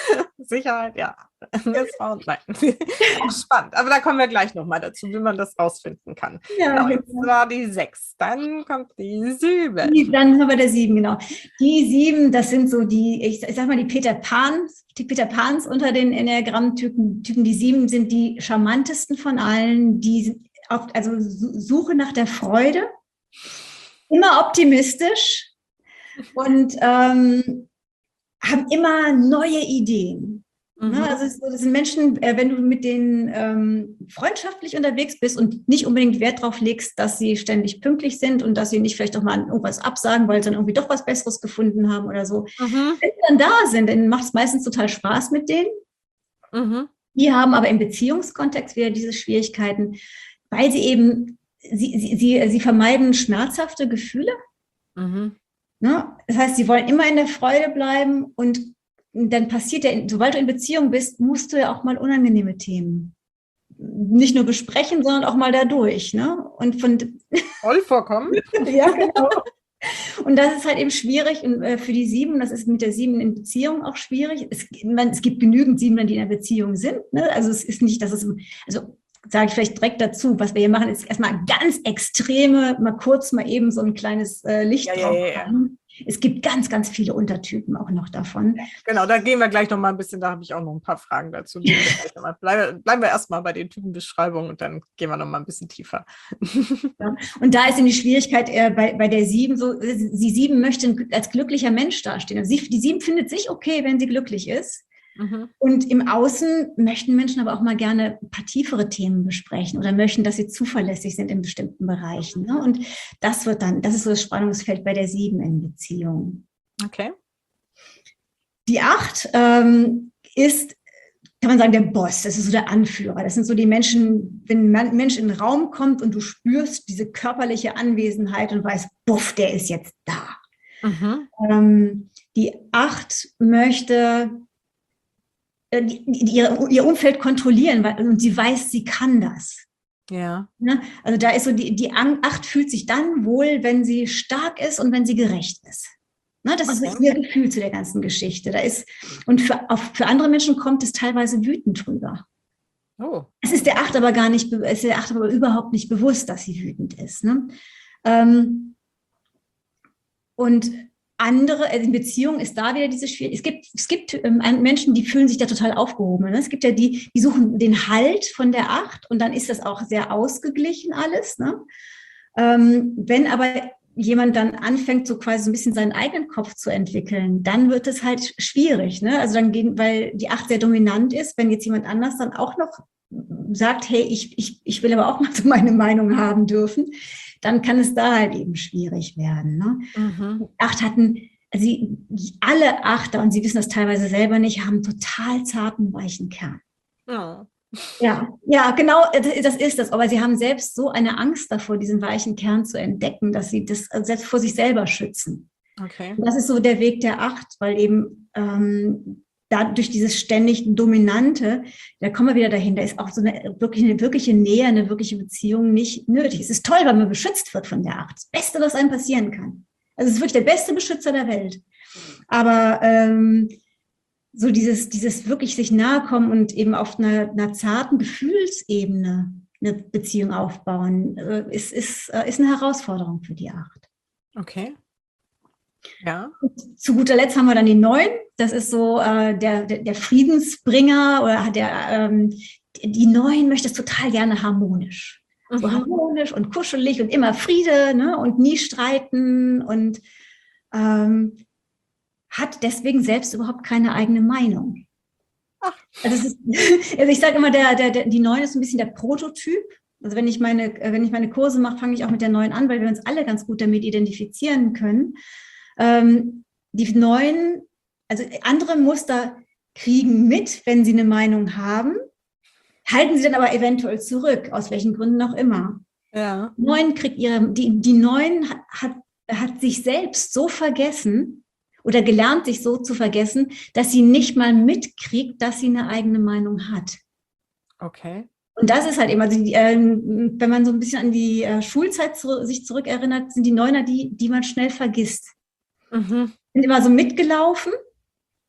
Sicherheit, ja. Wir Frauen, nein. Spannend. Aber da kommen wir gleich nochmal dazu, wie man das rausfinden kann. Ja, Genau, jetzt genau. war die sechs. Dann kommt die sieben. Die, dann haben wir der sieben, genau. Die sieben, das sind so die, ich, ich sag mal, die Peter Pans, die Peter Pans unter den Enneagramm-Typen. Typen, die sieben sind die charmantesten von allen, die auf, also Suche nach der Freude, immer optimistisch und ähm, haben immer neue Ideen. Mhm. Ne? Also es, das sind Menschen, äh, wenn du mit denen ähm, freundschaftlich unterwegs bist und nicht unbedingt Wert darauf legst, dass sie ständig pünktlich sind und dass sie nicht vielleicht auch mal irgendwas absagen, weil sie dann irgendwie doch was Besseres gefunden haben oder so. Mhm. Wenn sie dann da sind, dann macht es meistens total Spaß mit denen. Mhm. Die haben aber im Beziehungskontext wieder diese Schwierigkeiten, weil sie eben, sie, sie, sie, sie vermeiden schmerzhafte Gefühle. Mhm. Ne? Das heißt, sie wollen immer in der Freude bleiben und dann passiert ja, sobald du in Beziehung bist, musst du ja auch mal unangenehme Themen nicht nur besprechen, sondern auch mal dadurch. Ne? Und von voll vorkommen. Ja, genau. Und das ist halt eben schwierig und äh, für die Sieben, das ist mit der Sieben in Beziehung auch schwierig. Es, man, es gibt genügend Sieben, die in einer Beziehung sind. Ne? Also es ist nicht, dass es, also sage ich vielleicht direkt dazu, was wir hier machen, ist erstmal ganz extreme, mal kurz mal eben so ein kleines äh, Licht ja, drauf. Ja, ja, ja. Es gibt ganz, ganz viele Untertypen auch noch davon. Genau, da gehen wir gleich noch mal ein bisschen, da habe ich auch noch ein paar Fragen dazu. Bleiben, bleiben wir erstmal bei den Typenbeschreibungen und dann gehen wir noch mal ein bisschen tiefer. Ja. Und da ist eben die Schwierigkeit äh, bei, bei der Sieben so, sie Sieben möchte als glücklicher Mensch dastehen. Also sie, die Sieben findet sich okay, wenn sie glücklich ist. Mhm. Und im Außen möchten Menschen aber auch mal gerne ein paar tiefere Themen besprechen oder möchten, dass sie zuverlässig sind in bestimmten Bereichen. Ne? Und das wird dann, das ist so das Spannungsfeld bei der Sieben in Beziehung. Okay. Die Acht ähm, ist, kann man sagen, der Boss, das ist so der Anführer. Das sind so die Menschen, wenn ein Mensch in den Raum kommt und du spürst diese körperliche Anwesenheit und weißt, buff, der ist jetzt da. Mhm. Ähm, die Acht möchte Die, die, ihr, ihr Umfeld kontrollieren, weil, und sie weiß, sie kann das. Ja. Ne? Also da ist so, die, die Acht fühlt sich dann wohl, wenn sie stark ist und wenn sie gerecht ist. Ne? Das okay. ist ihr Gefühl zu der ganzen Geschichte. Da ist, und für, auf, für andere Menschen kommt es teilweise wütend rüber. Oh. Es ist der Acht aber gar nicht, es ist der Acht aber überhaupt nicht bewusst, dass sie wütend ist. Ne? Ähm, und andere, also in Beziehungen ist da wieder diese Schwierigkeit. Es gibt, es gibt ähm, Menschen, die fühlen sich da total aufgehoben. Ne? Es gibt ja die, die suchen den Halt von der Acht und dann ist das auch sehr ausgeglichen alles. Ne? Ähm, wenn aber jemand dann anfängt, so quasi so ein bisschen seinen eigenen Kopf zu entwickeln, dann wird es halt schwierig. Ne? Also dann gehen, weil die Acht sehr dominant ist, wenn jetzt jemand anders dann auch noch sagt, hey, ich, ich, ich will aber auch mal so meine Meinung haben dürfen, dann kann es da halt eben schwierig werden. Ne? Mhm. Acht hatten, also sie, alle Achter, und sie wissen das teilweise selber nicht, haben total zarten, weichen Kern. Oh. Ja, ja, genau, das ist das. Aber sie haben selbst so eine Angst davor, diesen weichen Kern zu entdecken, dass sie das selbst vor sich selber schützen. Okay. Und das ist so der Weg der Acht, weil eben ähm, da durch dieses ständig Dominante, da kommen wir wieder dahin, da ist auch so eine wirklich eine wirkliche Nähe, eine wirkliche Beziehung nicht nötig. Es ist toll, weil man beschützt wird von der Acht. Das Beste, was einem passieren kann. Also es ist wirklich der beste Beschützer der Welt. Aber ähm, so dieses, dieses wirklich sich nahe kommen und eben auf einer, einer zarten Gefühlsebene eine Beziehung aufbauen, äh, ist, ist, äh, ist eine Herausforderung für die Acht. Okay. Ja. Und zu guter Letzt haben wir dann die Neun. Das ist so äh, der, der, der Friedensbringer oder der ähm, die Neun möchte es total gerne harmonisch. Mhm. So harmonisch und kuschelig und immer Friede, ne? Und nie streiten und ähm, hat deswegen selbst überhaupt keine eigene Meinung. Ach. Also, es ist, also ich sage immer, der, der, der, die Neun ist ein bisschen der Prototyp. Also wenn ich meine, wenn ich meine Kurse mache, fange ich auch mit der Neun an, weil wir uns alle ganz gut damit identifizieren können. Ähm, die Neuen, also andere Muster kriegen mit, wenn sie eine Meinung haben, halten sie dann aber eventuell zurück, aus welchen Gründen auch immer. Ja. Neun kriegt ihre, die, die Neun hat, hat, hat sich selbst so vergessen oder gelernt, sich so zu vergessen, dass sie nicht mal mitkriegt, dass sie eine eigene Meinung hat. Okay. Und das ist halt eben, also die, äh, wenn man so ein bisschen an die äh, Schulzeit zu, sich zurückerinnert, sind die Neuner die, die man schnell vergisst. Mhm. Sind immer so mitgelaufen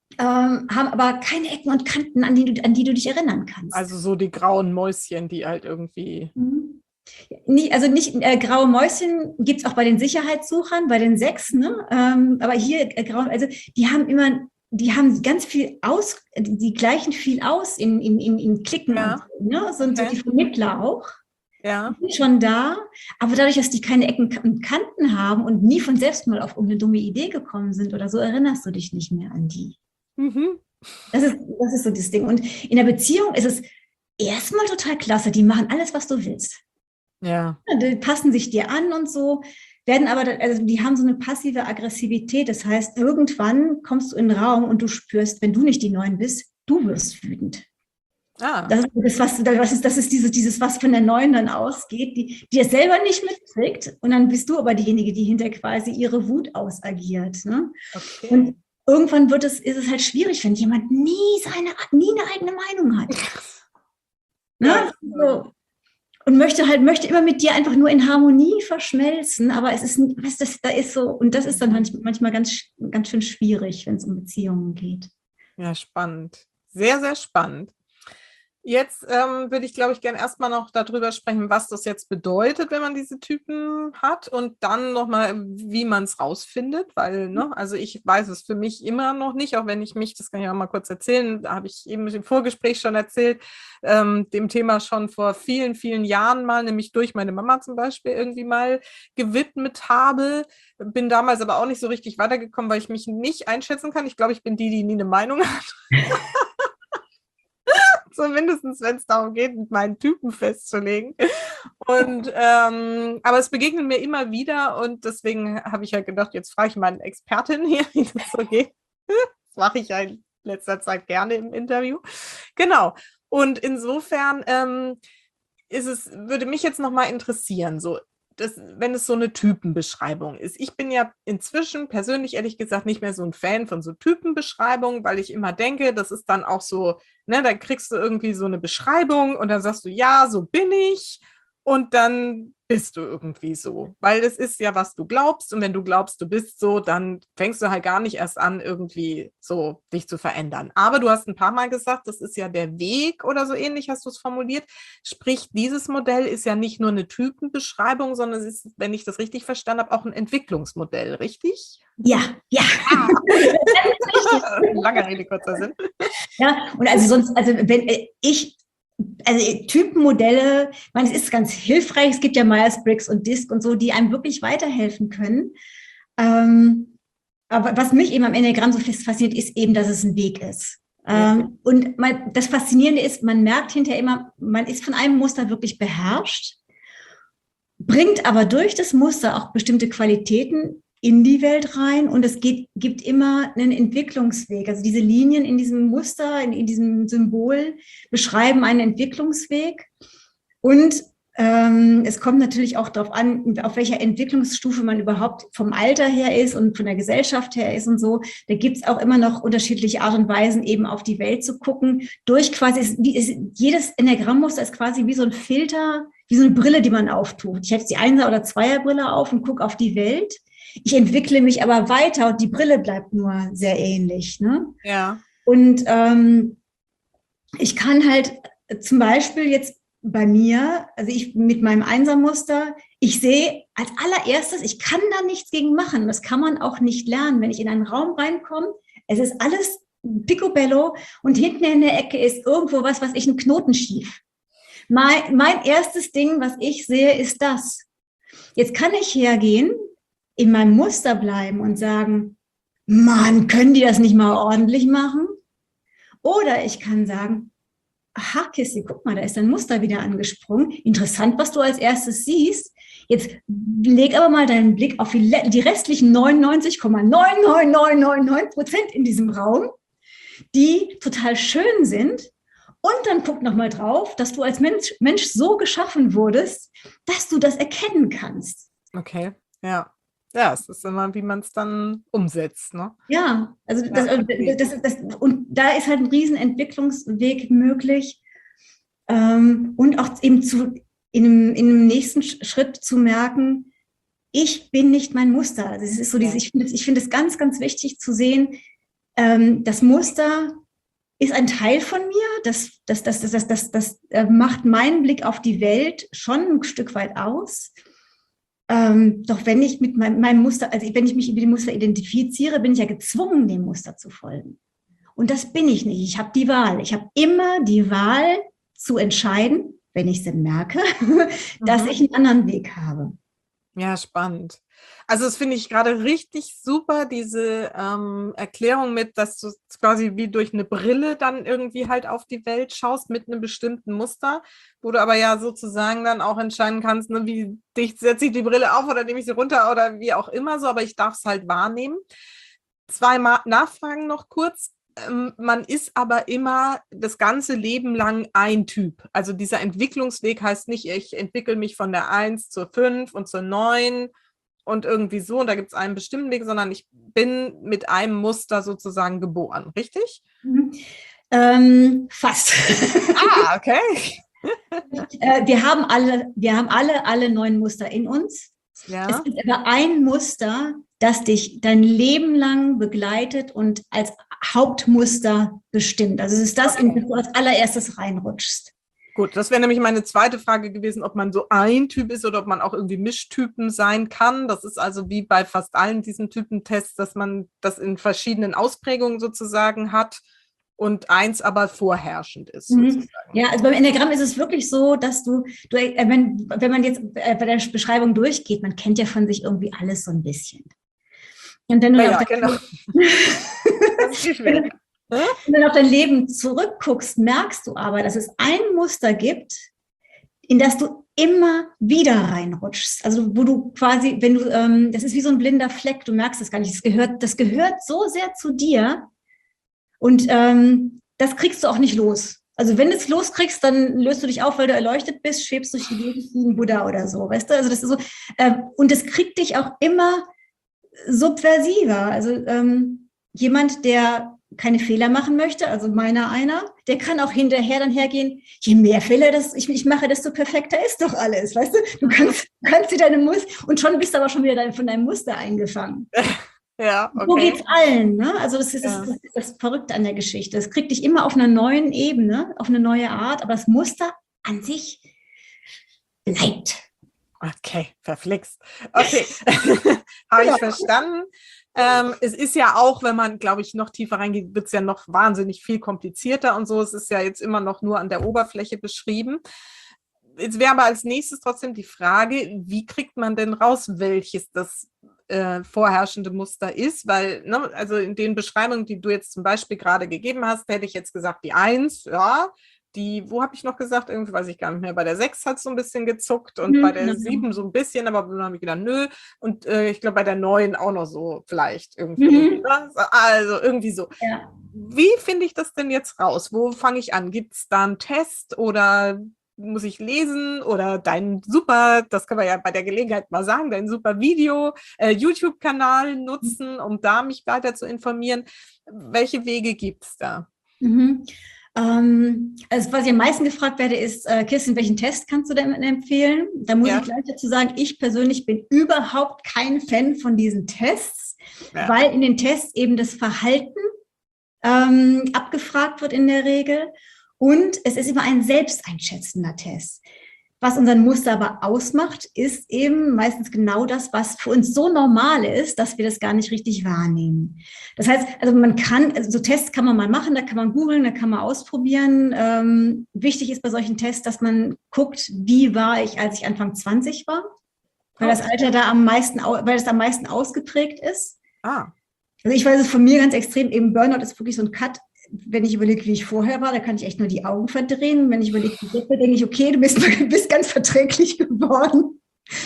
ähm, haben aber keine Ecken und Kanten, an die, du, an die du dich erinnern kannst. Also so die grauen Mäuschen, die halt irgendwie... Mhm. Nicht, also nicht äh, graue Mäuschen gibt es auch bei den Sicherheitssuchern, bei den sechs, ne? Ähm, aber hier äh, graue, also die haben immer, die haben ganz viel aus, die, die gleichen viel aus in, in, in, in Klicken Ja. und so, ne? Sind Okay. so die Vermittler auch. Ja. Die sind schon da, aber dadurch, dass die keine Ecken und Kanten haben und nie von selbst mal auf irgendeine dumme Idee gekommen sind oder so, erinnerst du dich nicht mehr an die. Mhm. Das ist, das ist so das Ding. Und in der Beziehung ist es erstmal total klasse. Die machen alles, was du willst. Ja. Die passen sich dir an und so, werden aber, also die haben so eine passive Aggressivität. Das heißt, irgendwann kommst du in den Raum und du spürst, wenn du nicht die Neun bist, du wirst wütend. Ah. Das ist, das, was, das ist, das ist dieses, dieses, was von der Neun dann ausgeht, die, die es selber nicht mitkriegt. Und dann bist du aber diejenige, die hinter quasi ihre Wut ausagiert. Ne? Okay. Und irgendwann wird es, ist es halt schwierig, wenn jemand nie seine, nie eine eigene Meinung hat. Ne? Ja. So. Und möchte halt, möchte immer mit dir einfach nur in Harmonie verschmelzen, aber es ist, was das, da ist so, und das ist dann manchmal ganz, ganz schön schwierig, wenn es um Beziehungen geht. Ja, spannend. Sehr, sehr spannend. Jetzt ähm, würde ich, glaube ich, gerne erstmal noch darüber sprechen, was das jetzt bedeutet, wenn man diese Typen hat und dann nochmal, wie man es rausfindet, weil, ne, also ich weiß es für mich immer noch nicht, auch wenn ich mich, das kann ich auch mal kurz erzählen, da habe ich eben im Vorgespräch schon erzählt, ähm, dem Thema schon vor vielen, vielen Jahren mal, nämlich durch meine Mama zum Beispiel irgendwie mal gewidmet habe, bin damals aber auch nicht so richtig weitergekommen, weil ich mich nicht einschätzen kann. Ich glaube, ich bin die, die nie eine Meinung hat. Zumindest wenn es darum geht, meinen Typen festzulegen. Und ähm, aber es begegnet mir immer wieder und deswegen habe ich ja gedacht, jetzt frage ich mal eine Expertin hier, wie das so geht. Das mache ich ja in letzter Zeit gerne im Interview. Genau. Und insofern ähm, ist es, würde mich jetzt nochmal interessieren, so das, wenn es so eine Typenbeschreibung ist. Ich bin ja inzwischen persönlich ehrlich gesagt nicht mehr so ein Fan von so Typenbeschreibungen, weil ich immer denke, das ist dann auch so, ne, dann kriegst du irgendwie so eine Beschreibung und dann sagst du, ja, so bin ich und dann bist du irgendwie so. Weil es ist ja, was du glaubst und wenn du glaubst, du bist so, dann fängst du halt gar nicht erst an, irgendwie so dich zu verändern. Aber du hast ein paar Mal gesagt, das ist ja der Weg oder so ähnlich hast du es formuliert. Sprich, dieses Modell ist ja nicht nur eine Typenbeschreibung, sondern es ist, wenn ich das richtig verstanden habe, auch ein Entwicklungsmodell, richtig? Ja, ja. Langer Rede, kurzer Sinn. Ja, und also sonst, also wenn ich, also Typenmodelle, ich meine, es ist ganz hilfreich, es gibt ja Myers-Briggs und Disk und so, die einem wirklich weiterhelfen können. Ähm, aber was mich eben am Enneagramm so fasziniert, ist eben, dass es ein Weg ist. Ja. Ähm, und man, das Faszinierende ist, man merkt hinterher immer, man ist von einem Muster wirklich beherrscht, bringt aber durch das Muster auch bestimmte Qualitäten in die Welt rein und es geht, gibt immer einen Entwicklungsweg. Also diese Linien in diesem Muster, in, in diesem Symbol beschreiben einen Entwicklungsweg und ähm, es kommt natürlich auch darauf an, auf welcher Entwicklungsstufe man überhaupt vom Alter her ist und von der Gesellschaft her ist und so. Da gibt es auch immer noch unterschiedliche Art und Weisen, eben auf die Welt zu gucken. Durch quasi, ist, wie, ist, jedes Enneagrammmuster ist quasi wie so ein Filter, wie so eine Brille, die man auftut. Ich habe jetzt die Einser- oder Zweierbrille auf und gucke auf die Welt. Ich entwickle mich aber weiter und die Brille bleibt nur sehr ähnlich. Ne? Ja. Und ähm, ich kann halt zum Beispiel jetzt bei mir, also ich mit meinem Einsermuster, ich sehe als allererstes, ich kann da nichts gegen machen. Das kann man auch nicht lernen. Wenn ich in einen Raum reinkomme, es ist alles picobello und hinten in der Ecke ist irgendwo was, was ich einen Knoten schief. Mein, mein erstes Ding, was ich sehe, ist das. Jetzt kann ich hergehen, in meinem Muster bleiben und sagen, Mann, können die das nicht mal ordentlich machen? Oder ich kann sagen, aha, Kissi, guck mal, da ist dein Muster wieder angesprungen. Interessant, was du als erstes siehst. Jetzt leg aber mal deinen Blick auf die, die restlichen neunundneunzig Komma neun neun neun neun neun Prozent in diesem Raum, die total schön sind. Und dann guck nochmal drauf, dass du als Mensch, Mensch so geschaffen wurdest, dass du das erkennen kannst. Okay, ja. Ja, es ist immer, wie man es dann umsetzt, ne? Ja, also das, Ja, okay. das, das, das, und da ist halt ein riesen Entwicklungsweg möglich ähm, und auch eben zu, in, einem, in einem nächsten Schritt zu merken, ich bin nicht mein Muster. Also es ist so dieses, ich finde es ich find es ganz, ganz wichtig zu sehen, ähm, das Muster ist ein Teil von mir, das, das, das, das, das, das, das äh, macht meinen Blick auf die Welt schon ein Stück weit aus. Ähm, doch wenn ich mit meinem, meinem Muster, also wenn ich mich mit dem Muster identifiziere, bin ich ja gezwungen, dem Muster zu folgen. Und das bin ich nicht. Ich habe die Wahl. Ich habe immer die Wahl zu entscheiden, wenn ich es denn merke, dass Mhm. ich einen anderen Weg habe. Ja, spannend. Also das finde ich gerade richtig super, diese ähm, Erklärung mit, dass du quasi wie durch eine Brille dann irgendwie halt auf die Welt schaust mit einem bestimmten Muster, wo du aber ja sozusagen dann auch entscheiden kannst, ne, wie dicht setze ich die Brille auf oder nehme ich sie runter oder wie auch immer so, aber ich darf es halt wahrnehmen. Zwei Ma- Nachfragen noch kurz. Ähm, man ist aber immer das ganze Leben lang ein Typ. Also dieser Entwicklungsweg heißt nicht, ich entwickle mich von der eins zur fünf und zur neun und irgendwie so, und da gibt es einen bestimmten Weg, sondern ich bin mit einem Muster sozusagen geboren, richtig? Mhm. Ähm, fast. Ah, okay. äh, wir haben alle, wir haben alle, alle neun Muster in uns. Es Ja. gibt aber ein Muster, das dich dein Leben lang begleitet und als Hauptmuster bestimmt. Also es ist das, in Okay. das du als allererstes reinrutschst. Gut, das wäre nämlich meine zweite Frage gewesen, ob man so ein Typ ist oder ob man auch irgendwie Mischtypen sein kann. Das ist also wie bei fast allen diesen Typentests, dass man das in verschiedenen Ausprägungen sozusagen hat und eins aber vorherrschend ist Mhm. sozusagen. Ja, also beim Enneagramm ist es wirklich so, dass du, du äh, wenn, wenn man jetzt äh, bei der Beschreibung durchgeht, man kennt ja von sich irgendwie alles so ein bisschen. Und wenn du Ja, dann ja, auf dein, genau. Das ist viel schwierig. wenn du dann auf dein Leben zurückguckst, merkst du aber, dass es ein Muster gibt, in das du immer wieder reinrutschst. Also wo du quasi, wenn du, ähm, das ist wie so ein blinder Fleck, du merkst es gar nicht. Das gehört, das gehört so sehr zu dir und ähm, das kriegst du auch nicht los. Also wenn du es loskriegst, dann löst du dich auf, weil du erleuchtet bist, schwebst durch die Gegend wie ein Buddha oder so, weißt du? Also das ist so, ähm, und das kriegt dich auch immer subversiver. Also ähm, jemand, der keine Fehler machen möchte, also meiner einer, der kann auch hinterher dann hergehen, je mehr Fehler das ich, ich mache, desto perfekter ist doch alles, weißt du? Du kannst, du kannst dir deine Muster, und schon bist du aber schon wieder dein, von deinem Muster eingefangen. Ja, So okay. geht's allen, ne? Also das ist, Ja. das, das ist das Verrückte an der Geschichte. Es kriegt dich immer auf einer neuen Ebene, auf eine neue Art, aber das Muster an sich bleibt. Okay, verflixt. Okay, habe ich verstanden. Ähm, es ist ja auch, wenn man, glaube ich, noch tiefer reingeht, wird es ja noch wahnsinnig viel komplizierter und so. Es ist ja jetzt immer noch nur an der Oberfläche beschrieben. Jetzt wäre aber als nächstes trotzdem die Frage, wie kriegt man denn raus, welches das äh, vorherrschende Muster ist? Weil, ne, also in den Beschreibungen, die du jetzt zum Beispiel gerade gegeben hast, hätte ich jetzt gesagt, die Eins, ja, die, wo habe ich noch gesagt? Irgendwie weiß ich gar nicht mehr. Bei der sechs hat es so ein bisschen gezuckt und Mhm, bei der genau. sieben so ein bisschen, aber dann habe ich gedacht, nö. Und äh, ich glaube, bei der neun auch noch so vielleicht irgendwie. Mhm. Ne? Also irgendwie so. Ja. Wie finde ich das denn jetzt raus? Wo fange ich an? Gibt es da einen Test oder muss ich lesen oder dein super, das kann man ja bei der Gelegenheit mal sagen, dein super Video, äh, YouTube-Kanal nutzen, um da mich weiter zu informieren? Welche Wege gibt es da? Mhm. Ähm, also was ich am meisten gefragt werde, ist, äh, Kirsten, welchen Test kannst du denn empfehlen? Da muss Ja. ich gleich dazu sagen, ich persönlich bin überhaupt kein Fan von diesen Tests, Ja. weil in den Tests eben das Verhalten ähm, abgefragt wird in der Regel und es ist immer ein selbsteinschätzender Test. Was unseren Muster aber ausmacht, ist eben meistens genau das, was für uns so normal ist, dass wir das gar nicht richtig wahrnehmen. Das heißt, also man kann, also so Tests kann man mal machen, da kann man googeln, da kann man ausprobieren. Ähm, wichtig ist bei solchen Tests, dass man guckt, wie war ich, als ich Anfang zwanzig war, weil das Alter da am meisten, weil es am meisten ausgeprägt ist. Ah. Also ich weiß es von mir ganz extrem, eben Burnout ist wirklich so ein Cut. Wenn ich überlege, wie ich vorher war, da kann ich echt nur die Augen verdrehen. Wenn ich überlege, wie jetzt, denke ich, okay, du bist, bist ganz verträglich geworden.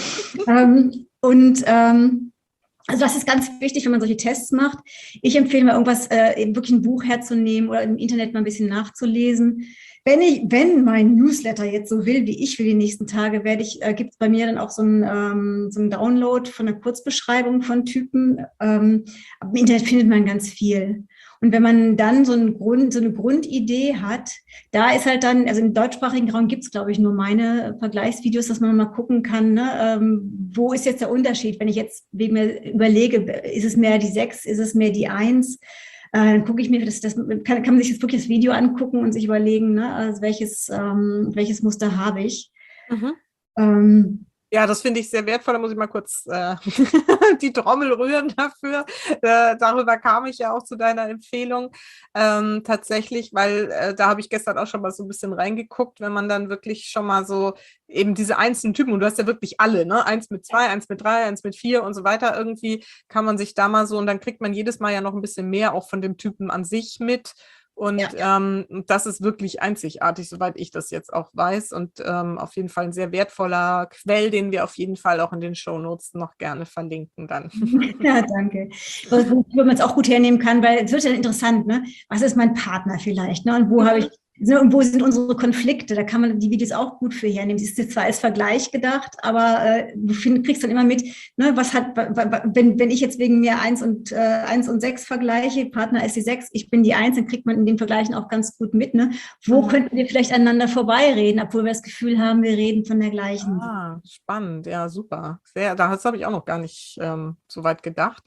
ähm, und ähm, also das ist ganz wichtig, wenn man solche Tests macht. Ich empfehle mal irgendwas, äh, wirklich ein Buch herzunehmen oder im Internet mal ein bisschen nachzulesen. Wenn ich, wenn mein Newsletter jetzt so will, wie ich will die nächsten Tage, werde ich, äh, gibt es bei mir dann auch so einen ähm, so ein Download von einer Kurzbeschreibung von Typen. Ähm, im Internet findet man ganz viel. Und wenn man dann so, einen Grund, so eine Grundidee hat, da ist halt dann, also im deutschsprachigen Raum gibt es, glaube ich, nur meine Vergleichsvideos, dass man mal gucken kann, ne, ähm, wo ist jetzt der Unterschied, wenn ich jetzt wegen mir überlege, ist es mehr die sechs, ist es mehr die eins? Äh, dann gucke ich mir, das, das kann, kann man sich jetzt wirklich das Video angucken und sich überlegen, ne, also welches, ähm, welches Muster habe ich. Mhm. Ähm, Ja, das finde ich sehr wertvoll. Da muss ich mal kurz äh, die Trommel rühren dafür. Äh, darüber kam ich ja auch zu deiner Empfehlung. Ähm, tatsächlich, weil äh, da habe ich gestern auch schon mal so ein bisschen reingeguckt, wenn man dann wirklich schon mal so eben diese einzelnen Typen, und du hast ja wirklich alle, ne? Eins mit zwei, eins mit drei, eins mit vier und so weiter. Irgendwie kann man sich da mal so, und dann kriegt man jedes Mal ja noch ein bisschen mehr auch von dem Typen an sich mit. Und ja. ähm, das ist wirklich einzigartig, soweit ich das jetzt auch weiß. Und ähm, auf jeden Fall ein sehr wertvoller Quell, den wir auf jeden Fall auch in den Shownotes noch gerne verlinken dann. Ja, danke. Wo man es auch gut hernehmen kann, weil es wird ja interessant, ne? Was ist mein Partner vielleicht, ne? Und wo Mhm. habe ich, ne? Und wo sind unsere Konflikte? Da kann man die Videos auch gut für hernehmen. Es ist jetzt zwar als Vergleich gedacht, aber äh, du find, kriegst dann immer mit, ne? Was hat, wenn, wenn ich jetzt wegen mir eins und, äh, eins und sechs vergleiche, Partner ist die sechs, ich bin die eins, dann kriegt man in den Vergleichen auch ganz gut mit, ne? Wo Mhm. könnten wir vielleicht aneinander vorbeireden, obwohl wir das Gefühl haben, wir reden von der gleichen. Ah, spannend, ja, super. Sehr, das habe ich auch noch gar nicht ähm, so weit gedacht.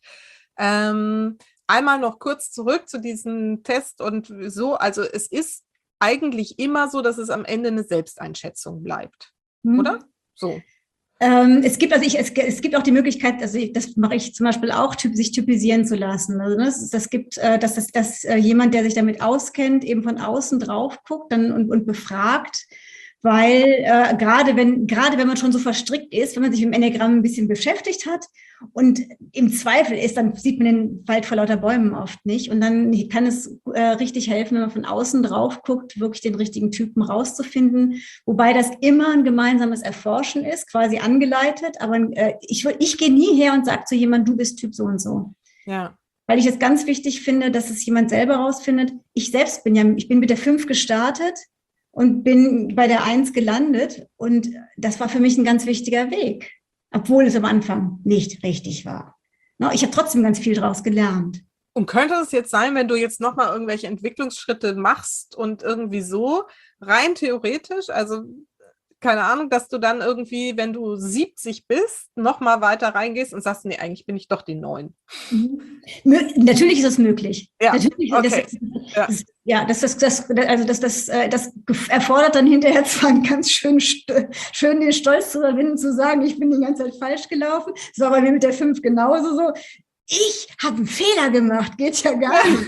Ähm, einmal noch kurz zurück zu diesem Test und so, also es ist eigentlich immer so, dass es am Ende eine Selbsteinschätzung bleibt, Hm? oder? So. Ähm, es gibt, also ich, es, es gibt auch die Möglichkeit, also ich, das mache ich zum Beispiel auch, typ, sich typisieren zu lassen. Also das, das gibt, äh, dass, dass, dass äh, jemand, der sich damit auskennt, eben von außen drauf guckt dann, und, und befragt, weil äh, gerade wenn gerade wenn man schon so verstrickt ist, wenn man sich mit dem Enneagramm ein bisschen beschäftigt hat und im Zweifel ist, dann sieht man den Wald vor lauter Bäumen oft nicht. Und dann kann es äh, richtig helfen, wenn man von außen drauf guckt, wirklich den richtigen Typen rauszufinden. Wobei das immer ein gemeinsames Erforschen ist, quasi angeleitet. Aber äh, ich, ich gehe nie her und sage zu jemandem, du bist Typ so und so. Ja. Weil ich es ganz wichtig finde, dass es jemand selber rausfindet. Ich selbst bin ja, ich bin mit der fünf gestartet und bin bei der Eins gelandet. Und das war für mich ein ganz wichtiger Weg, obwohl es am Anfang nicht richtig war. Ich habe trotzdem ganz viel daraus gelernt. Und könnte es jetzt sein, wenn du jetzt nochmal irgendwelche Entwicklungsschritte machst und irgendwie so, rein theoretisch, also keine Ahnung, dass du dann irgendwie, wenn du siebzig bist, nochmal weiter reingehst und sagst, nee, eigentlich bin ich doch die neun. Mhm. Natürlich ist es möglich. Ja, Natürlich, okay. das, das, ja, das, das, das, also das, das, das erfordert dann hinterher zwar einen ganz schön, schön den Stolz zu überwinden, zu sagen, ich bin die ganze Zeit falsch gelaufen. Das war bei mir mit der fünf genauso so. Ich habe einen Fehler gemacht, geht ja gar nicht.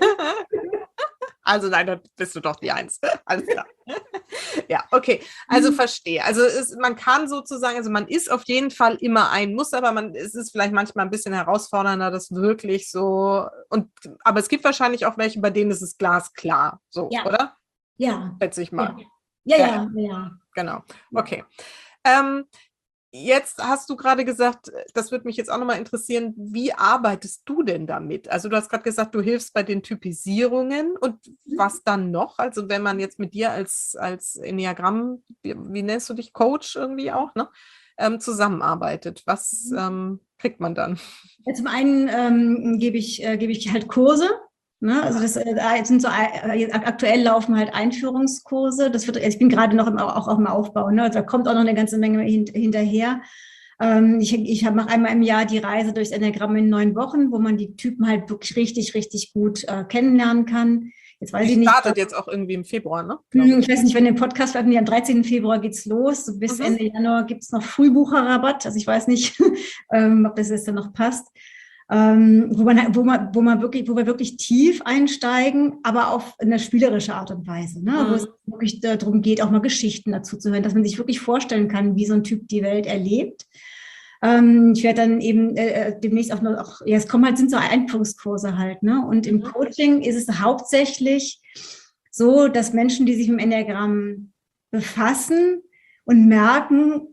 Also nein, dann bist du doch die Eins. Alles klar. Ja, okay. Also verstehe. Also es, man kann sozusagen, also man ist auf jeden Fall immer ein Muss, aber man, es ist vielleicht manchmal ein bisschen herausfordernder, das wirklich so, und aber es gibt wahrscheinlich auch welche, bei denen ist es glasklar, so, Ja. Oder? Ja. Schätze ich mal. Ja, ja, ja. ja, ja. Genau. Okay. Ähm, Jetzt hast du gerade gesagt, das würde mich jetzt auch nochmal interessieren, wie arbeitest du denn damit? Also du hast gerade gesagt, du hilfst bei den Typisierungen und was dann noch? Also wenn man jetzt mit dir als, als Enneagramm, wie, wie nennst du dich, Coach irgendwie auch, ne? Ähm, zusammenarbeitet, was ähm, kriegt man dann? Ja, zum einen ähm, gebe ich, äh, gebe ich halt Kurse. Ne? Also das äh, sind so äh, aktuell laufen halt Einführungskurse. Das wird, ich bin gerade noch im, auch auf dem Aufbau. Ne? Also da kommt auch noch eine ganze Menge hin, hinterher. Ähm, ich ich mache einmal im Jahr die Reise durchs Enneagramm in neun Wochen, wo man die Typen halt wirklich richtig, richtig gut äh, kennenlernen kann. Jetzt weiß die ich nicht. Startet jetzt auch irgendwie im Februar, ne? Hm, ich weiß nicht, wenn der Podcast veröffentlicht, am dreizehnten Februar geht's los. So bis mhm. Ende Januar gibt es noch Frühbucherrabatt. Also ich weiß nicht, ähm, ob das jetzt dann noch passt. Ähm, wo man, wo man, wo man wirklich, wo wir wirklich tief einsteigen, aber auf eine spielerische Art und Weise, ne? Mhm. Wo es wirklich darum geht, auch mal Geschichten dazu zu hören, dass man sich wirklich vorstellen kann, wie so ein Typ die Welt erlebt. Ähm, ich werde dann eben äh, demnächst auch noch, auch, ja, es kommen halt, sind so Einführungskurse halt, ne? Und im mhm. Coaching ist es hauptsächlich so, dass Menschen, die sich mit dem Enneagramm befassen und merken,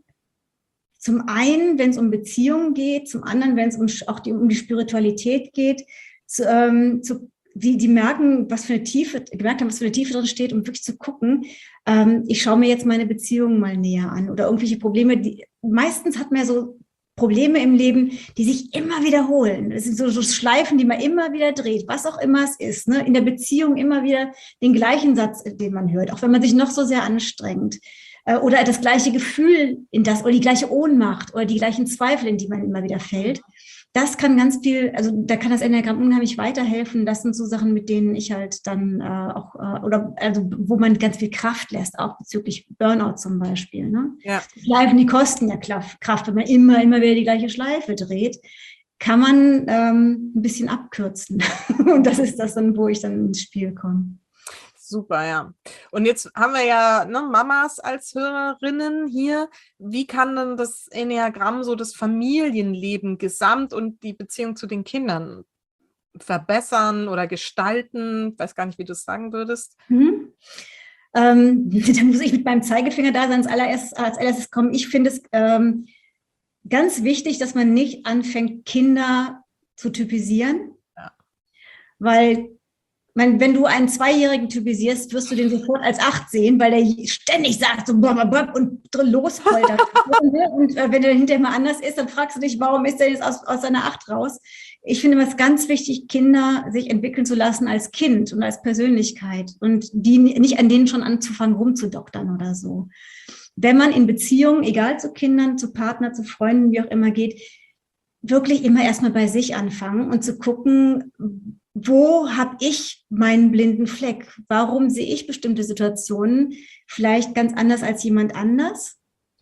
zum einen, wenn es um Beziehungen geht, zum anderen, wenn es um, auch die, um die Spiritualität geht, zu, ähm, zu, die, die merken, was für eine Tiefe, gemerkt haben, was für eine Tiefe drin steht, um wirklich zu gucken, ähm, ich schaue mir jetzt meine Beziehungen mal näher an oder irgendwelche Probleme, die meistens hat man ja so Probleme im Leben, die sich immer wiederholen. Das sind so, so Schleifen, die man immer wieder dreht, was auch immer es ist. Ne? In der Beziehung immer wieder den gleichen Satz, den man hört, auch wenn man sich noch so sehr anstrengt. Oder das gleiche Gefühl in das, oder die gleiche Ohnmacht oder die gleichen Zweifel, in die man immer wieder fällt. das kann ganz viel, also da kann das Enneagramm unheimlich weiterhelfen. Das sind so Sachen, mit denen ich halt dann äh, auch, äh, oder also wo man ganz viel Kraft lässt, auch bezüglich Burnout zum Beispiel. Ne? Ja. Die Schleifen, die kosten ja Kraft, wenn man immer, immer wieder die gleiche Schleife dreht, kann man ähm, ein bisschen abkürzen. Und das ist das dann, wo ich dann ins Spiel komme. Super, ja. Und jetzt haben wir ja ne, Mamas als Hörerinnen hier. Wie kann denn das Enneagramm so das Familienleben gesamt und die Beziehung zu den Kindern verbessern oder gestalten? Ich weiß gar nicht, wie du es sagen würdest. Mhm. Ähm, da muss ich mit meinem Zeigefinger da sein. Als allererstes, als allererstes kommen. Ich finde es ähm, ganz wichtig, dass man nicht anfängt, Kinder zu typisieren. Ja. Weil Mein, wenn du einen Zweijährigen typisierst, wirst du den sofort als acht sehen, weil der ständig sagt so blablabla und losheult. Und äh, wenn der hinterher mal anders ist, dann fragst du dich, warum ist der jetzt aus, aus seiner acht raus? Ich finde es ganz wichtig, Kinder sich entwickeln zu lassen als Kind und als Persönlichkeit und die nicht an denen schon anzufangen, rumzudoktern oder so. Wenn man in Beziehungen, egal zu Kindern, zu Partnern, zu Freunden, wie auch immer geht, wirklich immer erstmal bei sich anfangen und zu gucken, wo habe ich meinen blinden Fleck? Warum sehe ich bestimmte Situationen vielleicht ganz anders als jemand anders?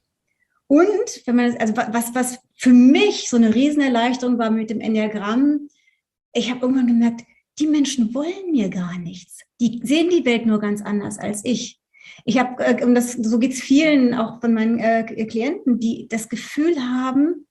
Und wenn man, also was, was für mich so eine Riesenerleichterung war mit dem Enneagramm, ich habe irgendwann gemerkt, die Menschen wollen mir gar nichts. Die sehen die Welt nur ganz anders als ich. Ich habe, und das, so geht es vielen auch von meinen äh, Klienten, die das Gefühl haben,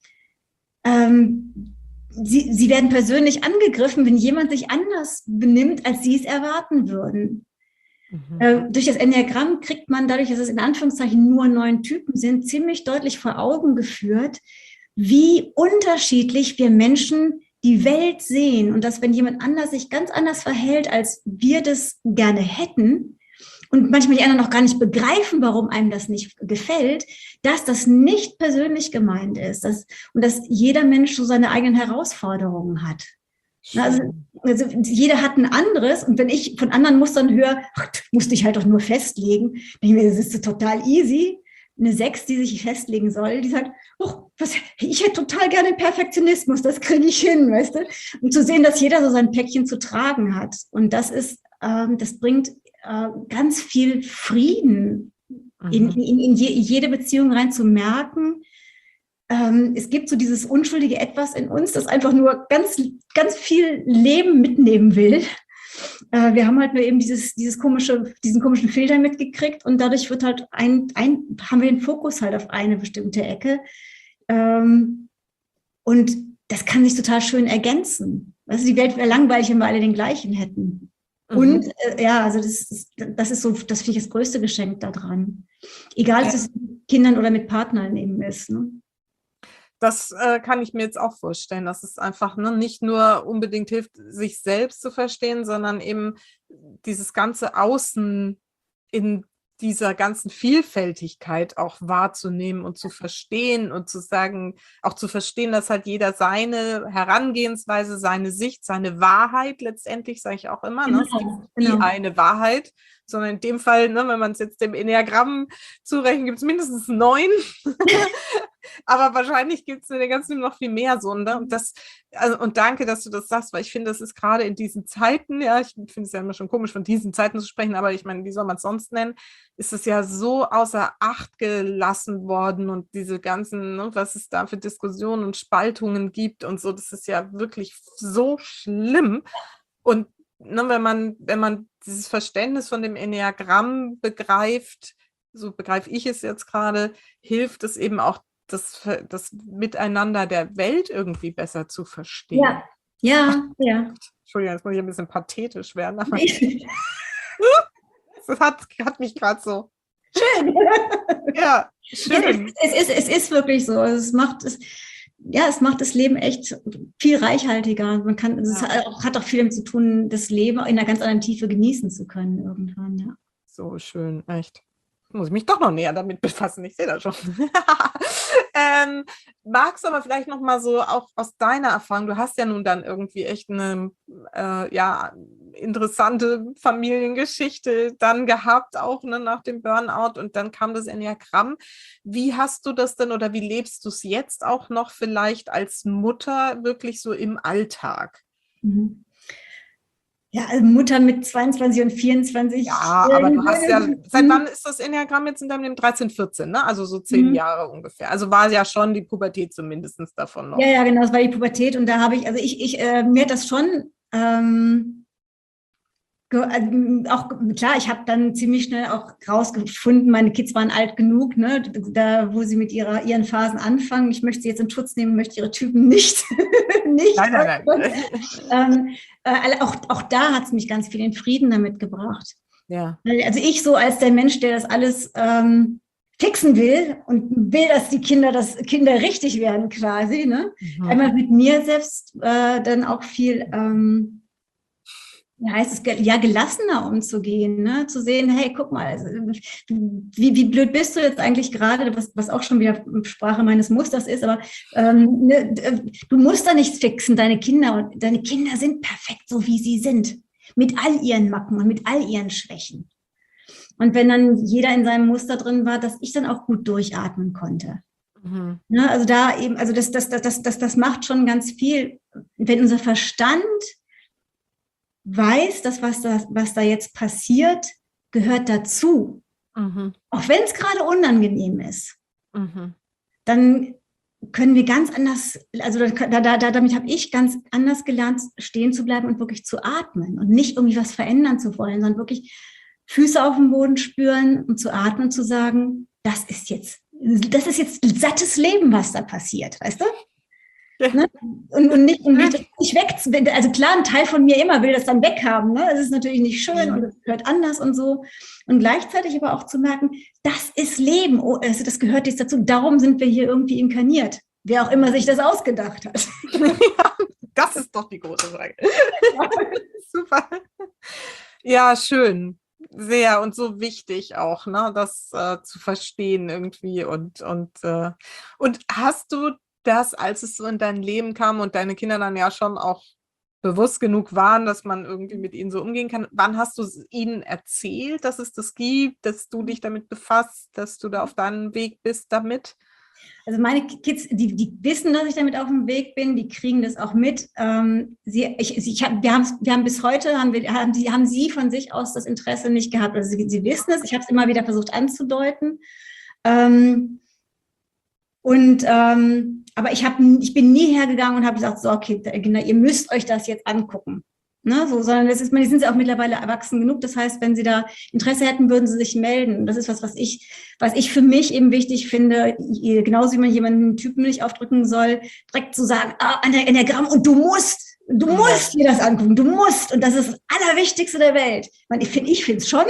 ähm, Sie, sie werden persönlich angegriffen, wenn jemand sich anders benimmt, als sie es erwarten würden. Mhm. Äh, durch das Enneagramm kriegt man dadurch, dass es in Anführungszeichen nur neun Typen sind, ziemlich deutlich vor Augen geführt, wie unterschiedlich wir Menschen die Welt sehen und dass, wenn jemand anders sich ganz anders verhält, als wir das gerne hätten, und manchmal die anderen noch gar nicht begreifen, warum einem das nicht gefällt, dass das nicht persönlich gemeint ist. Dass, und dass jeder Mensch so seine eigenen Herausforderungen hat. Also, also jeder hat ein anderes. Und wenn ich von anderen Mustern höre, ach, musste ich halt doch nur festlegen, denke ich mir, das ist total easy. Eine Sechs, die sich festlegen soll, die sagt, oh, was, ich hätte total gerne Perfektionismus, das kriege ich hin, weißt du? Und zu sehen, dass jeder so sein Päckchen zu tragen hat. Und das ist, ähm, das bringt ganz viel Frieden in, in, in jede Beziehung rein, zu merken, ähm, es gibt so dieses unschuldige Etwas in uns, das einfach nur ganz, ganz viel Leben mitnehmen will. Äh, wir haben halt nur eben dieses, dieses komische, diesen komischen Filter mitgekriegt und dadurch wird halt ein, ein, haben wir den Fokus halt auf eine bestimmte Ecke. Ähm, und das kann sich total schön ergänzen. Also die Welt wäre langweilig, wenn wir alle den gleichen hätten. Und äh, ja, also das ist, das ist so, das finde ich das größte Geschenk daran. Egal, ob es mit Kindern oder mit Partnern eben ist. Ne? Das äh, kann ich mir jetzt auch vorstellen, dass es einfach ne, nicht nur unbedingt hilft, sich selbst zu verstehen, sondern eben dieses ganze Außen in dieser ganzen Vielfältigkeit auch wahrzunehmen und zu verstehen und zu sagen, auch zu verstehen, dass halt jeder seine Herangehensweise, seine Sicht, seine Wahrheit letztendlich, sage ich auch immer, ne? Es gibt nie genau. eine Wahrheit, sondern in dem Fall, ne, wenn man es jetzt dem Enneagramm zurechnet, gibt es mindestens neun. Aber wahrscheinlich gibt es in der ganzen noch viel mehr so. Ne? Und, das, also, und danke, dass du das sagst, weil ich finde, das ist gerade in diesen Zeiten, ja, ich finde es ja immer schon komisch, von diesen Zeiten zu sprechen, aber ich meine, wie soll man es sonst nennen, ist es ja so außer Acht gelassen worden und diese ganzen, ne, was es da für Diskussionen und Spaltungen gibt und so, das ist ja wirklich so schlimm. Und ne, wenn man, wenn man dieses Verständnis von dem Enneagramm begreift, so begreife ich es jetzt gerade, hilft es eben auch, das, das Miteinander der Welt irgendwie besser zu verstehen. Ja, ja, ja. Entschuldigung, jetzt muss ich ein bisschen pathetisch werden. Aber das hat, hat mich gerade so. Schön. Ja, schön. Es, es, ist, es ist wirklich so. Es macht es, ja, es macht das Leben echt viel reichhaltiger. Man kann, es ja. hat auch viel damit zu tun, das Leben in einer ganz anderen Tiefe genießen zu können irgendwann, ja. So schön, echt. Muss ich mich doch noch näher damit befassen, ich sehe das schon. ähm, magst du aber vielleicht noch mal so auch aus deiner Erfahrung, du hast ja nun dann irgendwie echt eine, äh, ja, interessante Familiengeschichte dann gehabt, auch ne, nach dem Burnout und dann kam das Enneagramm. Wie hast du das denn oder wie lebst du es jetzt auch noch vielleicht als Mutter wirklich so im Alltag? Mhm. Ja, also Mutter mit zweiundzwanzig und vierundzwanzig. Ja, aber du hast ja, seit wann ist das Enneagramm jetzt in deinem Leben? dreizehn, vierzehn, ne? Also so zehn Mhm. Jahre ungefähr. Also war ja schon die Pubertät zumindest davon noch. Ja, ja, genau, das war die Pubertät und da habe ich, also ich, ich, äh, mir hat das schon, ähm, ge- äh, auch klar, ich habe dann ziemlich schnell auch rausgefunden, meine Kids waren alt genug, ne, da, wo sie mit ihrer, ihren Phasen anfangen. Ich möchte sie jetzt in Schutz nehmen, möchte ihre Typen nicht, nicht. Nein, nein, nein. Ähm, äh, auch, auch da hat es mich ganz viel in Frieden damit gebracht. Ja. Also ich so als der Mensch, der das alles ähm, fixen will und will, dass die Kinder, dass Kinder richtig werden quasi, ne? Mhm. Einmal mit mir selbst äh, dann auch viel, ähm, wie heißt es, ja, gelassener umzugehen, ne? Zu sehen, hey, guck mal, also, wie, wie blöd bist du jetzt eigentlich gerade, was, was auch schon wieder Sprache meines Musters ist, aber ähm, ne, du musst da nichts fixen, deine Kinder, und deine Kinder sind perfekt, so wie sie sind, mit all ihren Macken und mit all ihren Schwächen. Und wenn dann jeder in seinem Muster drin war, dass ich dann auch gut durchatmen konnte. Mhm. Ne, also da eben, also das, das, das, das, das, das macht schon ganz viel, wenn unser Verstand weiß, dass was da, was da jetzt passiert, gehört dazu. Mhm. Auch wenn es gerade unangenehm ist, Mhm. dann können wir ganz anders, also da, da, da, damit habe ich ganz anders gelernt, stehen zu bleiben und wirklich zu atmen und nicht irgendwie was verändern zu wollen, sondern wirklich Füße auf dem Boden spüren und zu atmen und zu sagen, das ist jetzt, das ist jetzt sattes Leben, was da passiert, weißt du? Ja. Ne? Und, und nicht, und nicht, nicht weg, also klar, ein Teil von mir immer will das dann weghaben, ne? Das ist natürlich nicht schön und es gehört anders und so. Und gleichzeitig aber auch zu merken, das ist Leben, oh, also das gehört jetzt dazu, darum sind wir hier irgendwie inkarniert. Wer auch immer sich das ausgedacht hat. Ja, das ist doch die große Frage. Ja. Super. Ja, schön. Sehr und so wichtig auch, ne, das äh, zu verstehen irgendwie. Und, und, äh, und hast du das, als es so in dein Leben kam und deine Kinder dann ja schon auch bewusst genug waren, dass man irgendwie mit ihnen so umgehen kann, wann hast du ihnen erzählt, dass es das gibt, dass du dich damit befasst, dass du da auf deinem Weg bist damit? Also meine Kids, die, die wissen, dass ich damit auf dem Weg bin, die kriegen das auch mit. Ähm, sie, ich, ich hab, wir, haben, wir haben bis heute, haben, wir, haben, sie, haben sie von sich aus das Interesse nicht gehabt. Also sie, sie wissen es, ich habe es immer wieder versucht anzudeuten. Ähm, und ähm, aber ich, hab, ich bin nie hergegangen und habe gesagt, so, okay, Kinder, ihr müsst euch das jetzt angucken. Ne, so, sondern das ist, die sind ja auch mittlerweile erwachsen genug. Das heißt, wenn sie da Interesse hätten, würden sie sich melden. Das ist was, was ich, was ich für mich eben wichtig finde, genauso wie man jemanden einen Typen nicht aufdrücken soll, direkt zu sagen, ah, an der Enneagramm und du musst, du musst dir das angucken, du musst. Und das ist das Allerwichtigste der Welt. Ich meine, ich finde, ich finde es schon.